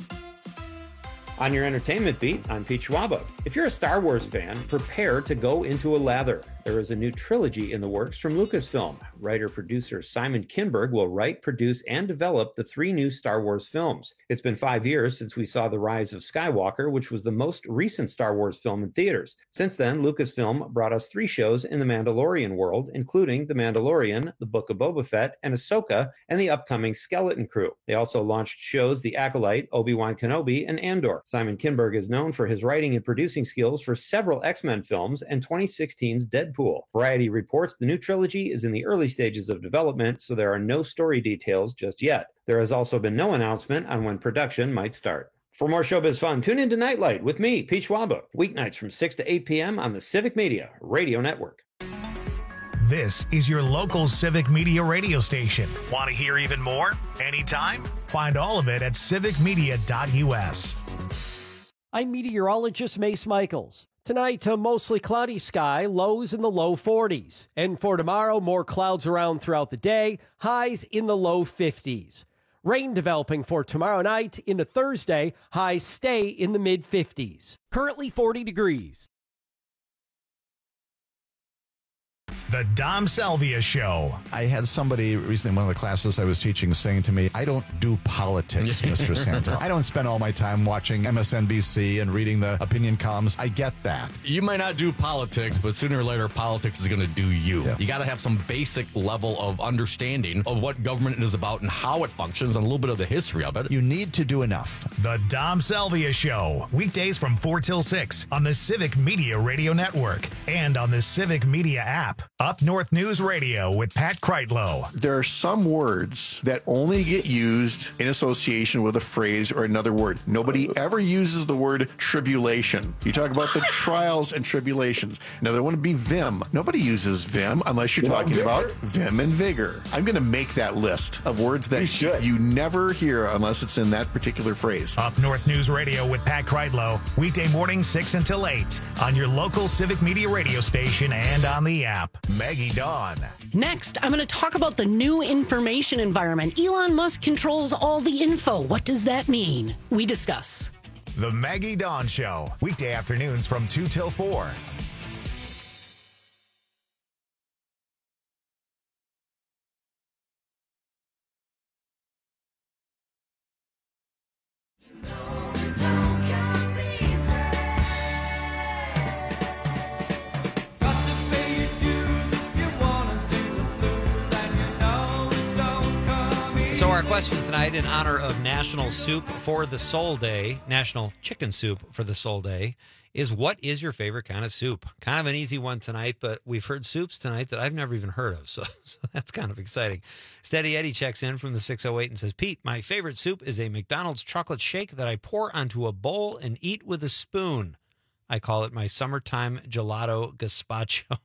On your entertainment beat, I'm Pete Schwaba. If you're a Star Wars fan, prepare to go into a lather. There is a new trilogy in the works from Lucasfilm. Writer-producer Simon Kinberg will write, produce, and develop the three new Star Wars films. It's been five years since we saw The Rise of Skywalker, which was the most recent Star Wars film in theaters. Since then, Lucasfilm brought us three shows in the Mandalorian world, including The Mandalorian, The Book of Boba Fett, and Ahsoka, and the upcoming Skeleton Crew. They also launched shows The Acolyte, Obi-Wan Kenobi, and Andor. Simon Kinberg is known for his writing and producing skills for several X-Men films and twenty sixteen's Deadpool. Variety reports the new trilogy is in the early stages of development, so there are no story details just yet. There has also been no announcement on when production might start. For more showbiz fun, tune in to Nightlight with me, Pete Schwaba, weeknights from six to eight p.m. on the Civic Media Radio Network. This is your local Civic Media radio station. Want to hear even more? Anytime? Find all of it at civic media dot u s. I'm meteorologist Mace Michaels. Tonight, a mostly cloudy sky, lows in the low forties. And for tomorrow, more clouds around throughout the day, highs in the low fifties. Rain developing for tomorrow night into Thursday, highs stay in the mid fifties. Currently forty degrees. The Dom Salvia Show. I had somebody recently in one of the classes I was teaching saying to me, I don't do politics, Mister Santa. I don't spend all my time watching M S N B C and reading the opinion columns. I get that. You might not do politics, but sooner or later, politics is going to do you. Yeah. You got to have some basic level of understanding of what government is about and how it functions and a little bit of the history of it. You need to do enough. The Dom Salvia Show. Weekdays from four till six on the Civic Media Radio Network and on the Civic Media app. Up North News Radio with Pat Kreitlow. There are some words that only get used in association with a phrase or another word. Nobody ever uses the word tribulation. You talk about the trials and tribulations. Another one would be vim. Nobody uses vim unless you're talking about vim and vigor. I'm going to make that list of words that you, you never hear unless it's in that particular phrase. Up North News Radio with Pat Kreitlow. Weekday morning six until eight on your local Civic Media radio station and on the app. Maggie Dawn. Next, I'm going to talk about the new information environment. Elon Musk controls all the info. What does that mean? We discuss. The Maggie Dawn Show. Weekday afternoons from two till four. So our question tonight, in honor of National Soup for the Soul Day, National Chicken Soup for the Soul Day, is what is your favorite kind of soup? Kind of an easy one tonight, but we've heard soups tonight that I've never even heard of, so, so that's kind of exciting. Steady Eddie checks in from the six oh eight and says, Pete, my favorite soup is a McDonald's chocolate shake that I pour onto a bowl and eat with a spoon. I call it my summertime gelato gazpacho.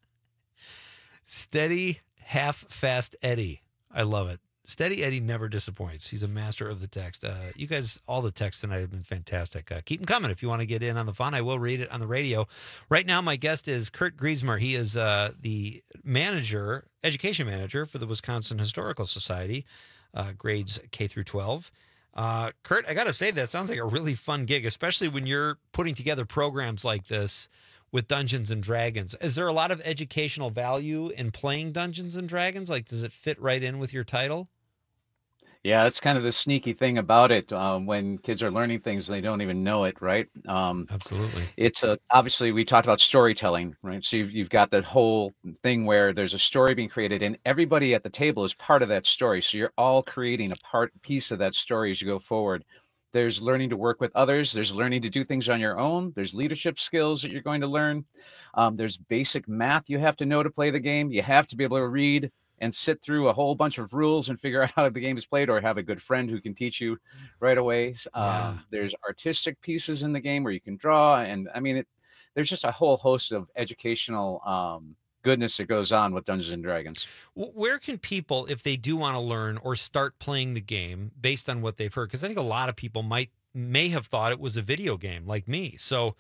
Steady half-fast Eddie. I love it. Steady Eddie never disappoints. He's a master of the text. Uh, you guys, all the texts tonight have been fantastic. Uh, keep them coming if you want to get in on the fun. I will read it on the radio. Right now, my guest is Kurt Griesmer. He is uh, the manager, education manager for the Wisconsin Historical Society, uh, grades K through twelve. Uh, Kurt, I got to say, that sounds like a really fun gig, especially when you're putting together programs like this with Dungeons and Dragons. Is there a lot of educational value in playing Dungeons and Dragons? Like, does it fit right in with your title? Yeah, that's kind of the sneaky thing about it. Um, when kids are learning things, they don't even know it, right? Um, Absolutely. It's a, obviously, we talked about storytelling, right? So you've, you've got that whole thing where there's a story being created, and everybody at the table is part of that story. So you're all creating a part piece of that story as you go forward. There's learning to work with others. There's learning to do things on your own. There's leadership skills that you're going to learn. Um, there's basic math you have to know to play the game. You have to be able to read and sit through a whole bunch of rules and figure out how the game is played, or have a good friend who can teach you right away. Yeah. Um, there's artistic pieces in the game where you can draw. And I mean, it, there's just a whole host of educational um, goodness that goes on with Dungeons and Dragons. Where can people, if they do want to learn or start playing the game based on what they've heard? Because I think a lot of people might may have thought it was a video game like me. So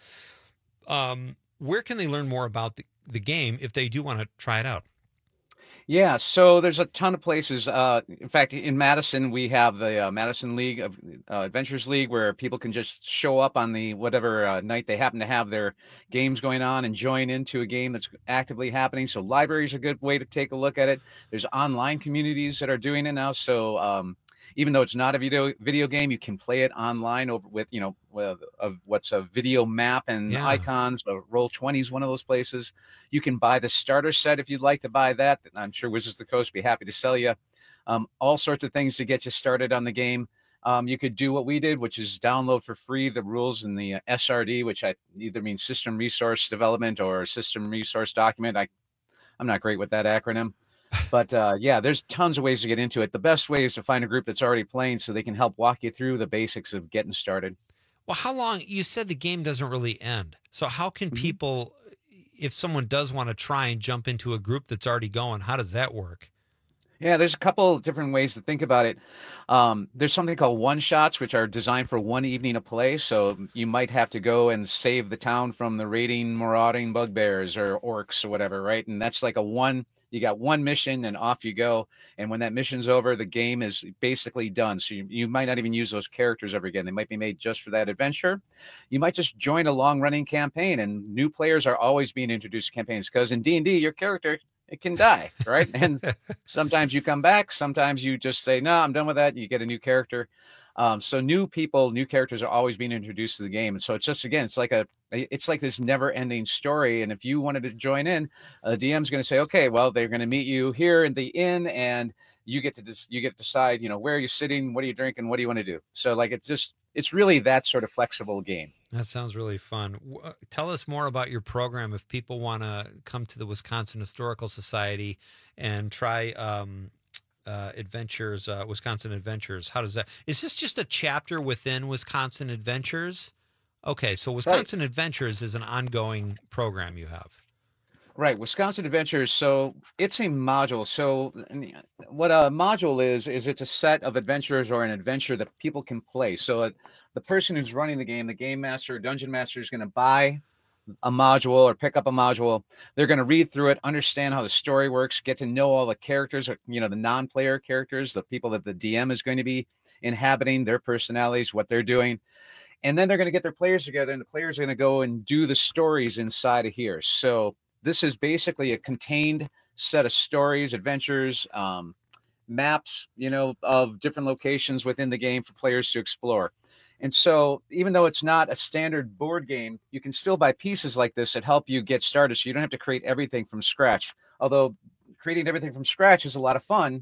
um, where can they learn more about the, the game if they do want to try it out? Yeah, so there's a ton of places. Uh, in fact, in Madison, we have the uh, Madison League of uh, Adventures League, where people can just show up on the whatever uh, night they happen to have their games going on and join into a game that's actively happening. So libraries are a good way to take a look at it. There's online communities that are doing it now. So um, even though it's not a video video game, you can play it online over with, you know, with, of what's a video map and Yeah. icons. Uh, Roll twenty is one of those places. You can buy the starter set if you'd like to buy that. I'm sure Wizards of the Coast would be happy to sell you um, all sorts of things to get you started on the game. Um, you could do what we did, which is download for free the rules in the uh, S R D, which I either means System Resource Development or System Resource Document. I, I'm not great with that acronym. But uh, yeah, there's tons of ways to get into it. The best way is to find a group that's already playing so they can help walk you through the basics of getting started. Well, how long? You said the game doesn't really end. So how can people, if someone does want to try and jump into a group that's already going, how does that work? Yeah, there's a couple of different ways to think about it. Um, there's something called one-shots, which are designed for one evening of play. So you might have to go and save the town from the raiding, marauding bugbears or orcs or whatever, right? And that's like a one, you got one mission and off you go. And when that mission's over, the game is basically done. So you, you might not even use those characters ever again. They might be made just for that adventure. You might just join a long-running campaign, and new players are always being introduced to campaigns because in D and D, your character, it can die, right? And sometimes you come back. Sometimes you just say, no, I'm done with that. You get a new character. Um, so new people, new characters are always being introduced to the game. And so it's just, again, it's like a, it's like this never ending story. And if you wanted to join in, a D M is going to say, okay, well, they're going to meet you here in the inn, and you get to, dis- you get to decide, you know, where are you sitting? What are you drinking? What do you want to do? So like, it's just, it's really that sort of flexible game. That sounds really fun. W- uh, Tell us more about your program if people want to come to the Wisconsin Historical Society and try um, uh, Adventures, uh, Wisconsin Adventures. How does that? Is this just a chapter within Wisconsin Adventures? Okay, so Wisconsin Adventures is an ongoing program you have. Right, Wisconsin Adventures. So it's a module. So what a module is, is it's a set of adventures or an adventure that people can play. So uh, the person who's running the game, the game master, dungeon master, is going to buy a module or pick up a module. They're going to read through it, understand how the story works, get to know all the characters, you know, the non-player characters, the people that the D M is going to be inhabiting, their personalities, what they're doing. And then they're going to get their players together, and the players are going to go and do the stories inside of here. So this is basically a contained set of stories, adventures, um, maps, you know, of different locations within the game for players to explore. And so even though it's not a standard board game, you can still buy pieces like this that help you get started. So you don't have to create everything from scratch. Although creating everything from scratch is a lot of fun.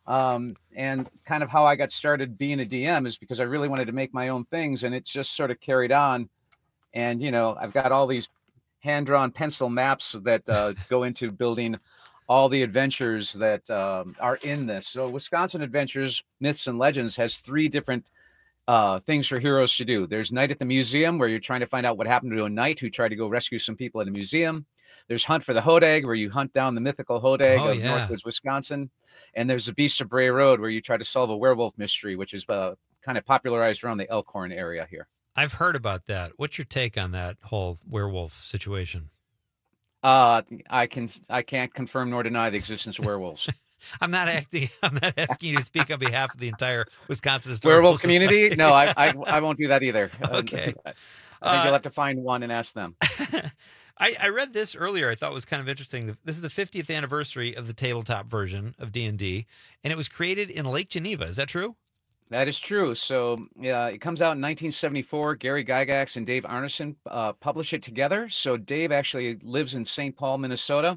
Um, and kind of how I got started being a D M is because I really wanted to make my own things, and it's just sort of carried on. And, you know, I've got all these hand-drawn pencil maps that uh, go into building all the adventures that um, are in this. So Wisconsin Adventures, Myths and Legends has three different uh, things for heroes to do. There's Night at the Museum, where you're trying to find out what happened to a knight who tried to go rescue some people at a museum. There's Hunt for the Hodag, where you hunt down the mythical Hodag Oh, of yeah. Northwoods, Wisconsin. And there's the Beast of Bray Road, where you try to solve a werewolf mystery, which is uh, kind of popularized around the Elkhorn area here. I've heard about that. What's your take on that whole werewolf situation? Uh, I can I can't confirm nor deny the existence of werewolves. I'm not acting. I'm not asking you to speak on behalf of the entire Wisconsin Historical Werewolf community? Society. No, I, I I won't do that either. Okay. I think Uh, you'll have to find one and ask them. I, I read this earlier. I thought it was kind of interesting. This is the fiftieth anniversary of the tabletop version of D and D, and it was created in Lake Geneva. Is that true? That is true. So yeah, it comes out in nineteen seventy-four. Gary Gygax and Dave Arneson uh, publish it together. So Dave actually lives in Saint Paul, Minnesota,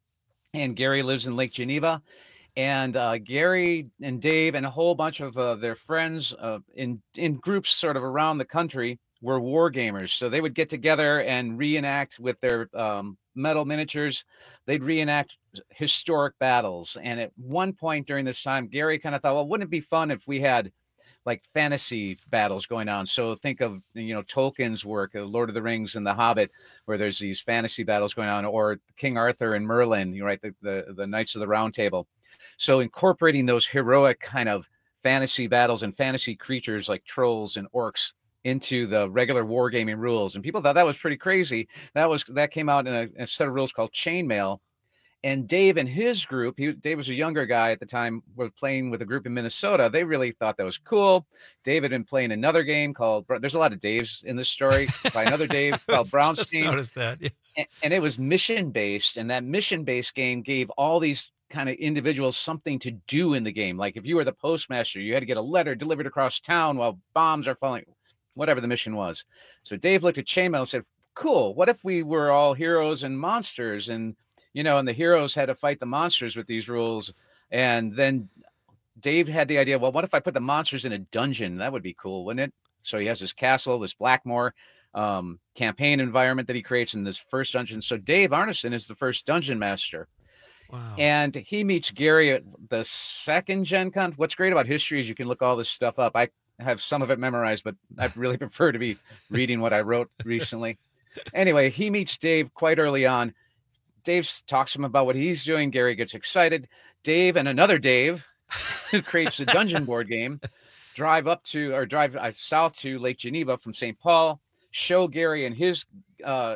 and Gary lives in Lake Geneva. And uh, Gary and Dave and a whole bunch of uh, their friends uh, in in groups sort of around the country were war gamers. So they would get together and reenact with their um, metal miniatures. They'd reenact historic battles. And at one point during this time, Gary kind of thought, well, wouldn't it be fun if we had like fantasy battles going on? So think of, you know, Tolkien's work, uh, Lord of the Rings and The Hobbit, where there's these fantasy battles going on, or King Arthur and Merlin, you know, right, the, the, the Knights of the Round Table. So incorporating those heroic kind of fantasy battles and fantasy creatures like trolls and orcs into the regular wargaming rules. And people thought that was pretty crazy. That was that came out in a, a set of rules called Chainmail. And Dave and his group, he was, Dave was a younger guy at the time, was playing with a group in Minnesota. They really thought that was cool. Dave had been playing another game called, there's a lot of Daves in this story, by another Dave called Brownstein. Notice that. Yeah. And, and it was mission-based. And that mission-based game gave all these kind of individuals something to do in the game. Like if you were the postmaster, you had to get a letter delivered across town while bombs are falling, whatever the mission was. So Dave looked at Chainmail and said, cool, what if we were all heroes and monsters? And, you know, and the heroes had to fight the monsters with these rules. And then Dave had the idea, well, what if I put the monsters in a dungeon? That would be cool, wouldn't it? So he has this castle, this Blackmore um, campaign environment that he creates in this first dungeon. So Dave Arneson is the first dungeon master. Wow. And he meets Gary at the second Gen Con. What's great about history is you can look all this stuff up. I have some of it memorized, but I really prefer to be reading what I wrote recently. Anyway, he meets Dave quite early on. Dave talks to him about what he's doing. Gary gets excited. Dave and another Dave, who creates the dungeon board game, drive up to or drive uh, south to Lake Geneva from Saint Paul, show Gary and his uh,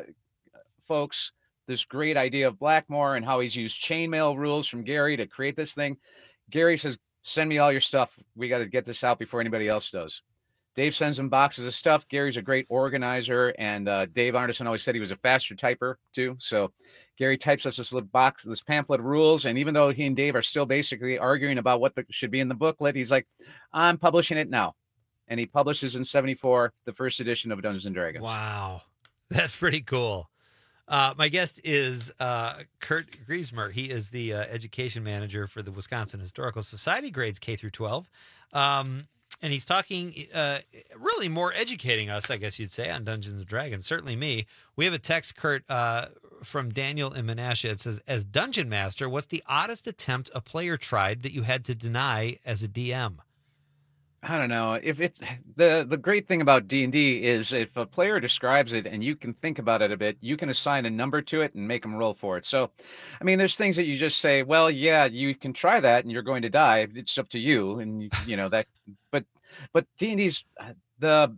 folks this great idea of Blackmore and how he's used chainmail rules from Gary to create this thing. Gary says, send me all your stuff. We got to get this out before anybody else does. Dave sends him boxes of stuff. Gary's a great organizer, and uh, Dave Arneson always said he was a faster typer too. So Gary types us this little box, this pamphlet of rules, and even though he and Dave are still basically arguing about what the, should be in the booklet, he's like, I'm publishing it now. And he publishes in seventy-four the first edition of Dungeons and Dragons. Wow. That's pretty cool. Uh, my guest is uh, Kurt Griesmer. He is the uh, education manager for the Wisconsin Historical Society, grades K through twelve. Um, and he's talking uh, really more educating us, I guess you'd say, on Dungeons and Dragons. Certainly me. We have a text, Kurt, uh, from Daniel in Menasha. It says, as Dungeon Master, what's the oddest attempt a player tried that you had to deny as a D M? I don't know if it's the, the great thing about D and D is if a player describes it and you can think about it a bit, you can assign a number to it and make them roll for it. So, I mean, there's things that you just say, well, yeah, you can try that and you're going to die. It's up to you. And you, you know that, but, but D and D's the,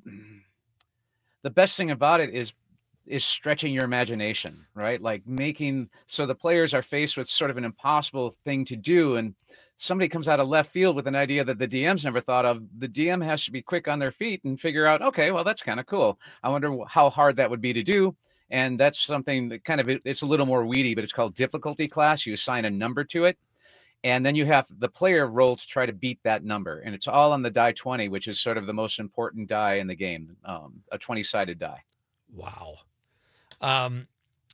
the best thing about it is, is stretching your imagination, right? Like making, so the players are faced with sort of an impossible thing to do. And somebody comes out of left field with an idea that the D M's never thought of. The D M has to be quick on their feet and figure out, okay, well, that's kind of cool. I wonder how hard that would be to do. And that's something that kind of, it's a little more weedy, but it's called difficulty class. You assign a number to it. And then you have the player roll to try to beat that number. And it's all on the die twenty, which is sort of the most important die in the game, um, a twenty-sided die. Wow. Um,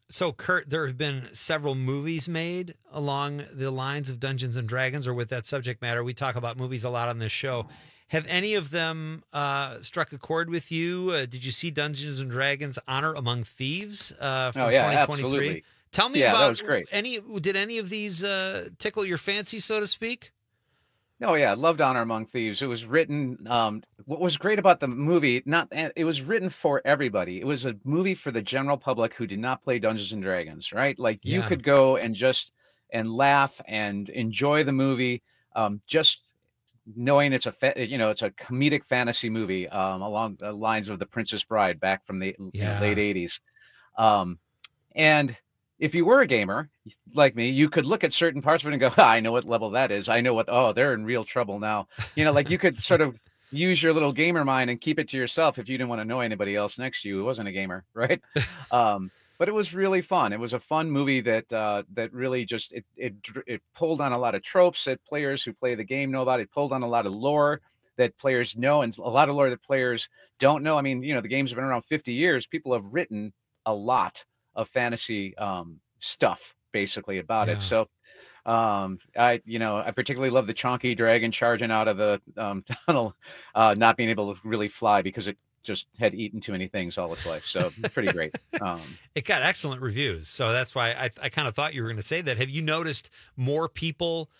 So, Kurt, there have been several movies made along the lines of Dungeons and Dragons or with that subject matter. We talk about movies a lot on this show. Have any of them uh, struck a chord with you? Uh, did you see Dungeons and Dragons Honor Among Thieves uh, from oh, yeah, twenty twenty-three? Absolutely. Tell me yeah, about that was great. any. Did any of these uh, tickle your fancy, so to speak? Oh yeah, loved Honor Among Thieves. It was written. Um, what was great about the movie? Not it was written for everybody. It was a movie for the general public who did not play Dungeons and Dragons. Right? Like you Yeah. could go and just and laugh and enjoy the movie. Um, just knowing it's a fa- you know it's a comedic fantasy movie um, along the lines of The Princess Bride back from the you know, Yeah. late eighties. Um, and if you were a gamer like me, you could look at certain parts of it and go, I know what level that is. I know what, oh, they're in real trouble now. You know, like you could sort of use your little gamer mind and keep it to yourself if you didn't want to know anybody else next to you who wasn't a gamer, right? um, but it was really fun. It was a fun movie that uh, that really just, it, it it pulled on a lot of tropes that players who play the game know about. It pulled on a lot of lore that players know and a lot of lore that players don't know. I mean, you know, the game's been around fifty years. People have written a lot of fantasy um, stuff basically about Yeah. it. So um, I, you know, I particularly love the chonky dragon charging out of the um, tunnel, uh, not being able to really fly because it just had eaten too many things all its life. So pretty great. Um, It got excellent reviews, so that's why I, I kind of thought you were going to say that. Have you noticed more people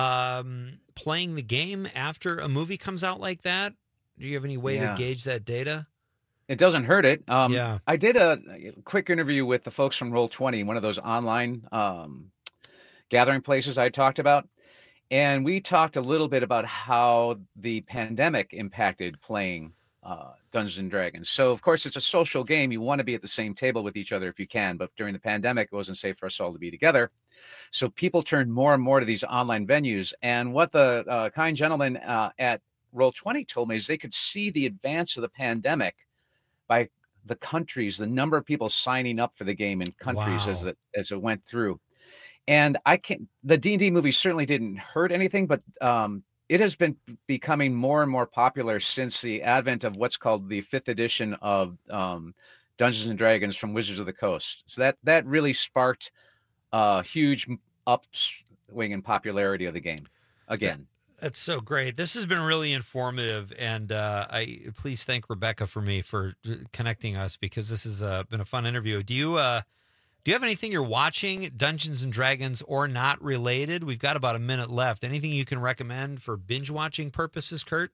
um, playing the game after a movie comes out like that? Do you have any way Yeah. to gauge that data? It doesn't hurt it. Um, Yeah. I did a quick interview with the folks from Roll twenty, one of those online um, gathering places I talked about. And we talked a little bit about how the pandemic impacted playing uh, Dungeons and Dragons. So, of course, it's a social game. You want to be at the same table with each other if you can. But during the pandemic, it wasn't safe for us all to be together. So people turned more and more to these online venues. And what the uh, kind gentleman uh, at Roll twenty told me is they could see the advance of the pandemic by the countries, the number of people signing up for the game in countries Wow. as it as it went through. And I can't, the D and D movie certainly didn't hurt anything, but um, it has been becoming more and more popular since the advent of what's called the fifth edition of um, Dungeons and Dragons from Wizards of the Coast. So that that really sparked a huge upswing in popularity of the game again. That's so great. This has been really informative, and uh, I please thank Rebecca for me for connecting us because this has uh, been a fun interview. Do you uh, do you have anything you're watching, Dungeons and Dragons or not related? We've got about a minute left. Anything you can recommend for binge watching purposes, Kurt?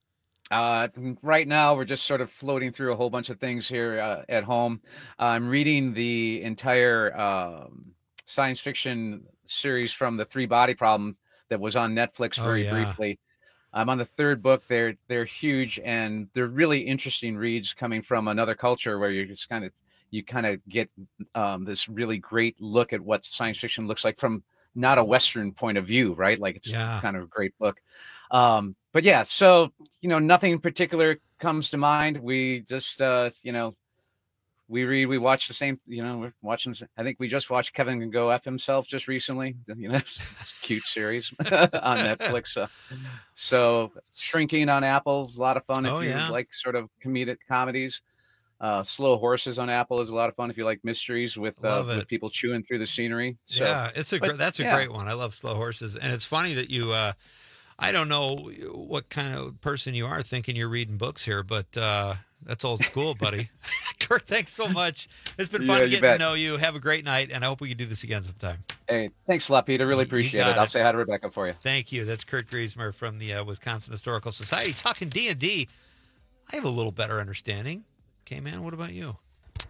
Uh, right now, we're just sort of floating through a whole bunch of things here uh, at home. I'm reading the entire um, science fiction series from the Three Body Problem that was on Netflix Oh, very yeah. briefly. I'm on the third book. They're they're huge and they're really interesting reads coming from another culture where you just kind of you kind of get um, this really great look at what science fiction looks like from not a Western point of view, right? Like it's Yeah. kind of a great book. Um, but yeah, so you know, nothing in particular comes to mind. We just uh, you know. We read, we watch the same, you know, we're watching, I think we just watched Kevin Can Go F Himself just recently. You know, it's, it's a cute series on Netflix. Uh, so Shrinking on Apple is a lot of fun Oh, if you yeah. like sort of comedic comedies. Uh, Slow Horses on Apple is a lot of fun if you like mysteries with, uh, Love with it. people chewing through the scenery. So, yeah, it's a but, gr- that's a yeah. great one. I love Slow Horses, and it's funny that you. Uh, I don't know what kind of person you are thinking you're reading books here, but uh, that's old school, buddy. Kurt, thanks so much. It's been fun Yeah, you getting to bet. know you. Have a great night, and I hope we can do this again sometime. Hey, thanks a lot, Peter. Really You appreciate got it. I'll it. say hi to Rebecca for you. Thank you. That's Kurt Griesmer from the uh, Wisconsin Historical Society talking D and D. I have a little better understanding. Okay, man. What about you?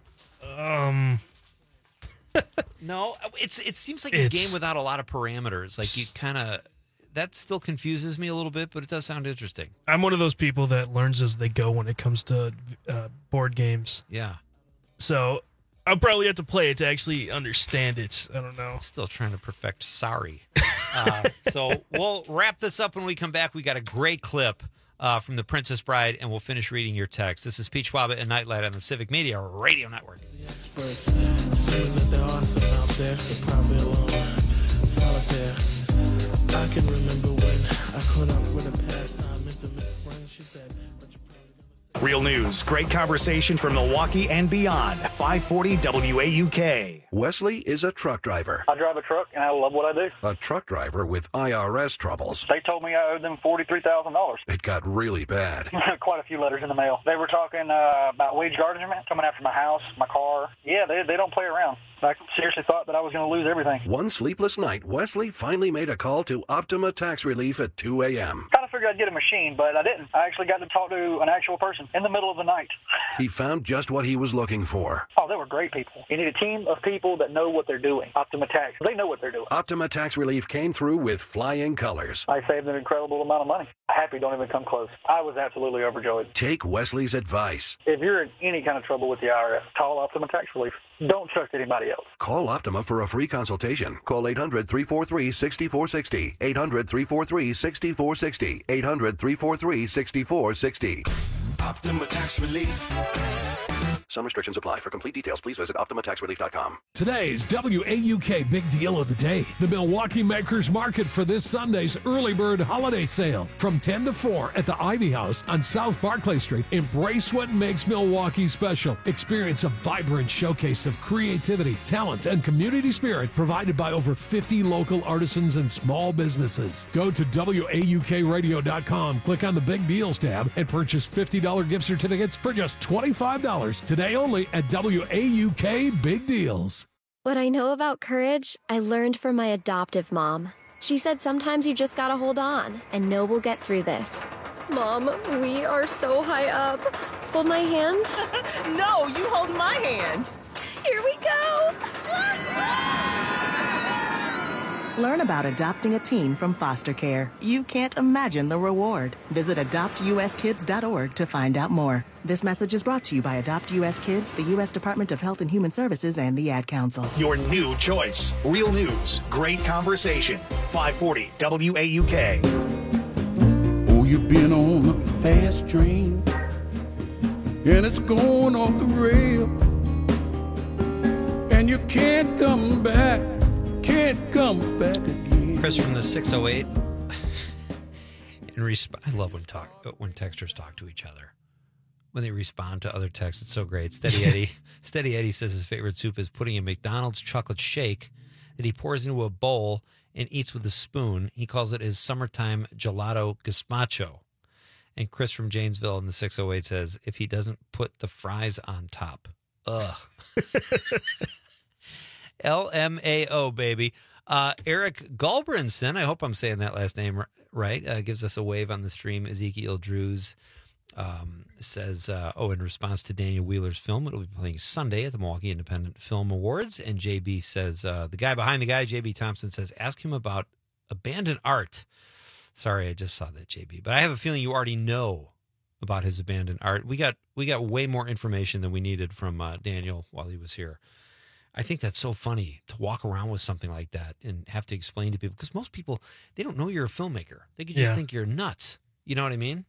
Um, No, it's it seems like a It's- game without a lot of parameters. Like you kind of that still confuses me a little bit, but it does sound interesting. I'm one of those people that learns as they go when it comes to uh, board games. Yeah. So I'll probably have to play it to actually understand it. I don't know. Still trying to perfect sorry. Uh, so we'll wrap this up when we come back. We got a great clip uh, from The Princess Bride, and we'll finish reading your text. This is Peach Wabba and Nightlight on the Civic Media Radio Network. Assuming that there are some out there, they're probably alone, solitaire. I can remember when I caught up with a pastime intimate friend. She said, but you probably never said. Real news, great conversation from Milwaukee and beyond. five forty W A U K. Wesley is a truck driver. I drive a truck, and I love what I do. A truck driver with I R S troubles. They told me I owed them forty-three thousand dollars. It got really bad. Quite a few letters in the mail. They were talking uh, about wage garnishment, coming after my house, my car. Yeah, they, they don't play around. I seriously thought that I was going to lose everything. One sleepless night, Wesley finally made a call to Optima Tax Relief at two a.m. Kind of figured I'd get a machine, but I didn't. I actually got to talk to an actual person in the middle of the night. He found just what he was looking for. Oh, they were great people. You need a team of people that know what they're doing. Optima Tax, they know what they're doing. Optima Tax Relief came through with flying colors. I saved an incredible amount of money. Happy don't even come close. I was absolutely overjoyed. Take Wesley's advice. If you're in any kind of trouble with the I R S, call Optima Tax Relief. Don't trust anybody else. Call Optima for a free consultation. Call eight hundred, three four three, six four six zero. eight hundred, three four three, six four six zero. eight hundred, three four three, six four six zero. Optima Tax Relief. Some restrictions apply. For complete details, please visit optima tax relief dot com. Today's W A U K Big Deal of the Day. The Milwaukee Makers Market for this Sunday's Early Bird Holiday Sale. From ten to four at the Ivy House on South Barclay Street. Embrace what makes Milwaukee special. Experience a vibrant showcase of creativity, talent, and community spirit provided by over fifty local artisans and small businesses. Go to W A U K radio dot com, click on the Big Deals tab, and purchase fifty dollars gift certificates for just twenty-five dollars. Today only at W A U K Big Deals. What I know about courage, I learned from my adoptive mom. She said sometimes you just gotta hold on and know we'll get through this. Mom, we are so high up. Hold my hand. No, you hold my hand. Here we go. Learn about adopting a teen from foster care. You can't imagine the reward. Visit adopt u s kids dot org to find out more. This message is brought to you by Adopt U S Kids, the U S Department of Health and Human Services, and the Ad Council. Your new choice. Real news, great conversation. five forty W A U K. Oh, you've been on a fast train, and it's going off the rail, and you can't come back. Can't come back again. Chris from the six oh eight. In resp- I love when talk when texters talk to each other. When they respond to other texts, it's so great. Steady Eddie, Steady Eddie says his favorite soup is putting a McDonald's chocolate shake that he pours into a bowl and eats with a spoon. He calls it his summertime gelato gazpacho. And Chris from Janesville in the six oh eight says if he doesn't put the fries on top, ugh. L M A O, baby. Uh, Eric Gulbranson, I hope I'm saying that last name right, uh, gives us a wave on the stream. Ezekiel Drews um, says, uh, oh, in response to Daniel Wheeler's film, it'll be playing Sunday at the Milwaukee Independent Film Awards. And J B says, uh, the guy behind the guy, J B Thompson, says, ask him about abandoned art. Sorry, I just saw that, J B. But I have a feeling you already know about his abandoned art. We got we got way more information than we needed from uh, Daniel while he was here. I think that's so funny to walk around with something like that and have to explain to people, because most people, they don't know you're a filmmaker. They could just Yeah. think you're nuts. You know what I mean?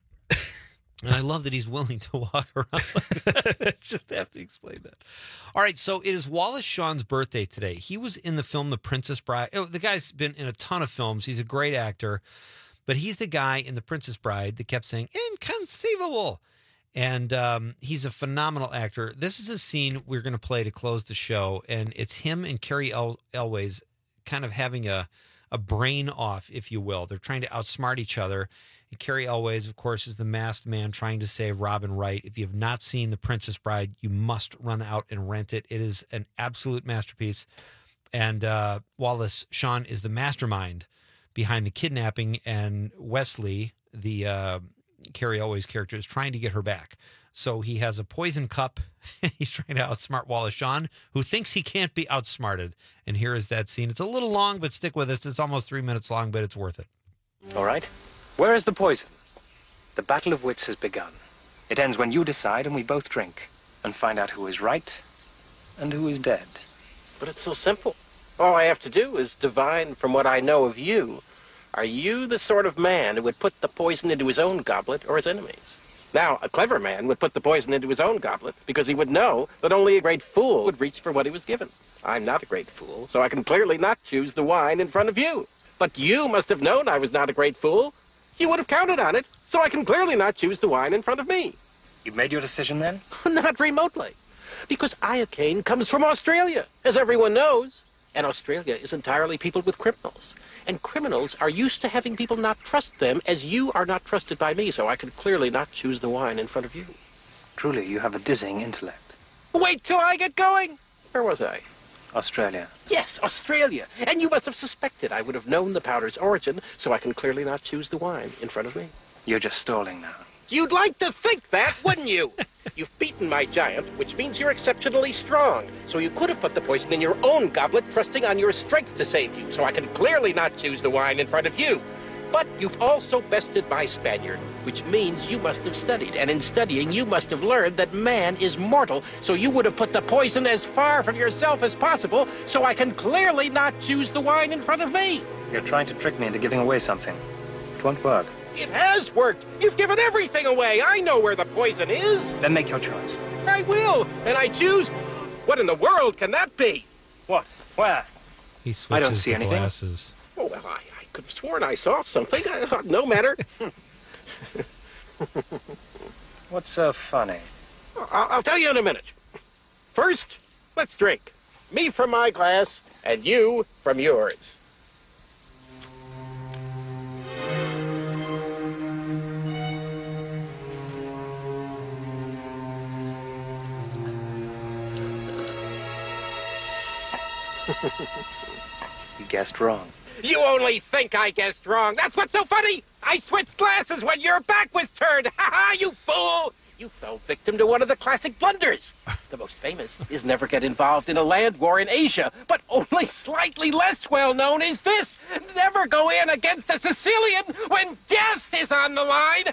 And I love that he's willing to walk around like that. Just have to explain that. All right, so it is Wallace Shawn's birthday today. He was in the film The Princess Bride. Oh, the guy's been in a ton of films. He's a great actor. But he's the guy in The Princess Bride that kept saying, inconceivable. And um, he's a phenomenal actor. This is a scene we're going to play to close the show, and it's him and Carrie El- Elways kind of having a, a brain off, if you will. They're trying to outsmart each other. And Carrie Elways, of course, is the masked man trying to save Robin Wright. If you have not seen The Princess Bride, you must run out and rent it. It is an absolute masterpiece. And uh, Wallace Shawn is the mastermind behind the kidnapping, and Wesley, the... Uh, Carrie Elways' character, is trying to get her back. So he has a poison cup. He's trying to outsmart Wallace Shawn, who thinks he can't be outsmarted. And here is that scene. It's a little long, but stick with us. It's almost three minutes long, but it's worth it. All right. Where is the poison? The battle of wits has begun. It ends when you decide and we both drink and find out who is right and who is dead. But it's so simple. All I have to do is divine from what I know of you. Are you the sort of man who would put the poison into his own goblet or his enemy's? Now, a clever man would put the poison into his own goblet because he would know that only a great fool would reach for what he was given. I'm not a great fool, so I can clearly not choose the wine in front of you. But you must have known I was not a great fool. You would have counted on it, so I can clearly not choose the wine in front of me. You've made your decision then? Not remotely. Because iocane comes from Australia, as everyone knows. And Australia is entirely peopled with criminals. And criminals are used to having people not trust them, as you are not trusted by me, so I can clearly not choose the wine in front of you. Truly, you have a dizzying intellect. Wait till I get going. Where was I? Australia. Yes, Australia. And you must have suspected I would have known the powder's origin, so I can clearly not choose the wine in front of me. You're just stalling now. You'd like to think that, wouldn't you? You've beaten my giant, which means you're exceptionally strong. So you could have put the poison in your own goblet, trusting on your strength to save you, so I can clearly not choose the wine in front of you. But you've also bested my Spaniard, which means you must have studied. And in studying, you must have learned that man is mortal, so you would have put the poison as far from yourself as possible, so I can clearly not choose the wine in front of me. You're trying to trick me into giving away something. It won't work. It has worked. You've given everything away. I know where the poison is. Then make your choice. I will. And I choose. What in the world can that be? What? Where? He switches I don't see the anything. glasses. Oh, well, I, I could have sworn I saw something. No matter. What's so funny? I'll, I'll tell you in a minute. First, let's drink. Me from my glass, and you from yours. You guessed wrong. You only think I guessed wrong. That's what's so funny. I switched glasses when your back was turned. Ha ha, you fool. You fell victim to one of the classic blunders. The most famous is never get involved in a land war in Asia, but only slightly less well known is this. Never go in against a Sicilian when death is on the line.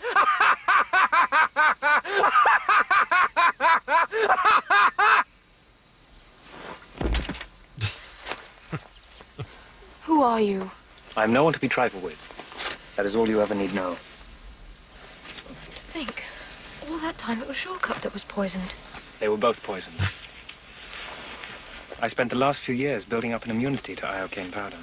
Who are you? I'm no one to be trifled with. That is all you ever need know. To think, all that time it was Shortcut that was poisoned. They were both poisoned. I spent the last few years building up an immunity to iocane powder.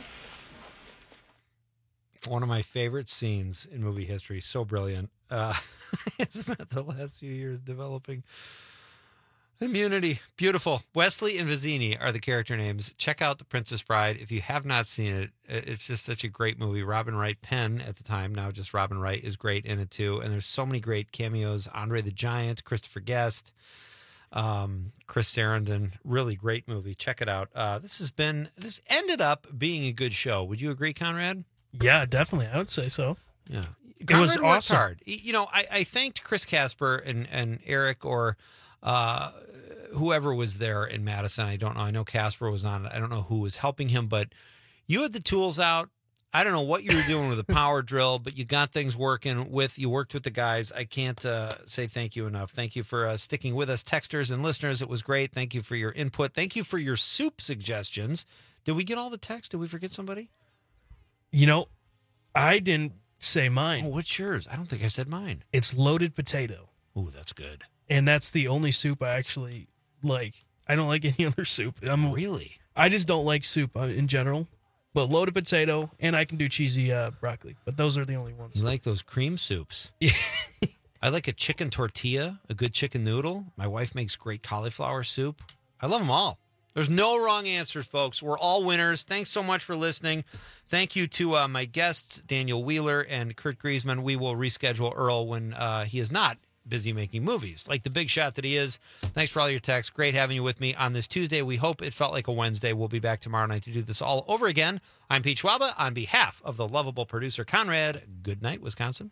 One of my favorite scenes in movie history. So brilliant. Uh, I spent the last few years developing immunity. Beautiful. Wesley and Vizzini are the character names. Check out The Princess Bride. If you have not seen it, it's just such a great movie. Robin Wright Penn at the time, now just Robin Wright, is great in it too. And there's so many great cameos. Andre the Giant, Christopher Guest, um, Chris Sarandon. Really great movie. Check it out. Uh, this has been, this ended up being a good show. Would you agree, Conrad? Yeah, definitely. I would say so. Yeah. It Conrad was worked awesome. hard. You know, I, I thanked Chris Casper and, and Eric or uh, whoever was there in Madison. I don't know. I know Casper was on it. I don't know who was helping him, but you had the tools out. I don't know what you were doing with the power drill, but you got things working with, you worked with the guys. I can't uh, say thank you enough. Thank you for uh, sticking with us, texters and listeners. It was great. Thank you for your input. Thank you for your soup suggestions. Did we get all the text? Did we forget somebody? You know, I didn't say mine. Oh, what's yours? I don't think I said mine. It's loaded potato. Ooh, that's good. And that's the only soup I actually like. I don't like any other soup. I'm Really? I just don't like soup uh, in general. But loaded potato, and I can do cheesy uh, broccoli. But those are the only ones. You like those cream soups? Yeah. I like a chicken tortilla, a good chicken noodle. My wife makes great cauliflower soup. I love them all. There's no wrong answers, folks. We're all winners. Thanks so much for listening. Thank you to uh, my guests, Daniel Wheeler and Kurt Griezmann. We will reschedule Earl when uh, he is not busy making movies, like the big shot that he is. Thanks for all your texts. Great having you with me on this Tuesday. We hope it felt like a Wednesday. We'll be back tomorrow night to do this all over again. I'm Pete Schwaba. On behalf of the lovable producer, Conrad, good night, Wisconsin.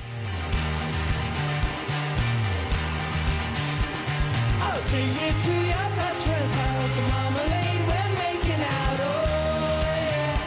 I'll take you to your best friend's house. Marmalade, we're making out. Oh, yeah.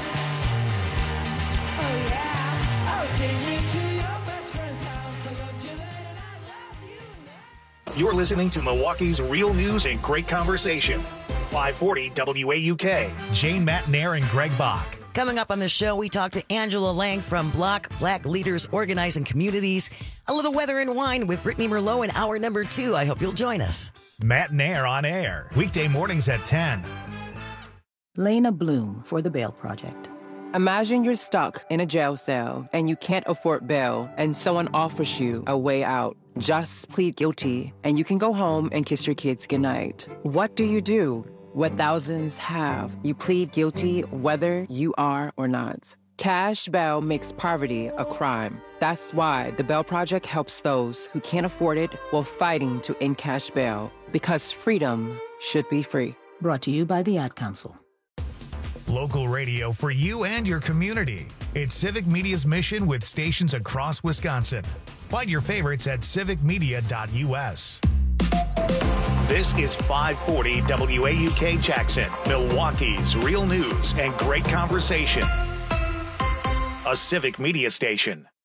Oh, yeah. I'll take you to your best friend's house. I loved you then and I love you now. You're listening to Milwaukee's Real News and Great Conversation. five forty W A U K. Jane Matt Nair and Greg Bach. Coming up on the show, we talk to Angela Lang from Block, Black Leaders Organizing Communities. A little weather and wine with Brittany Merlot in hour number two. I hope you'll join us. Matt Nair on air. Weekday mornings at ten. Lena Bloom for the Bail Project. Imagine you're stuck in a jail cell and you can't afford bail and someone offers you a way out. Just plead guilty, and you can go home and kiss your kids goodnight. What do you do? What thousands have. You plead guilty whether you are or not. Cash bail makes poverty a crime. That's why the Bail Project helps those who can't afford it while fighting to end cash bail. Because freedom should be free. Brought to you by the Ad Council. Local radio for you and your community. It's Civic Media's mission with stations across Wisconsin. Find your favorites at civic media dot U S. This is five forty W A U K Jackson, Milwaukee's real news and great conversation. A Civic Media station.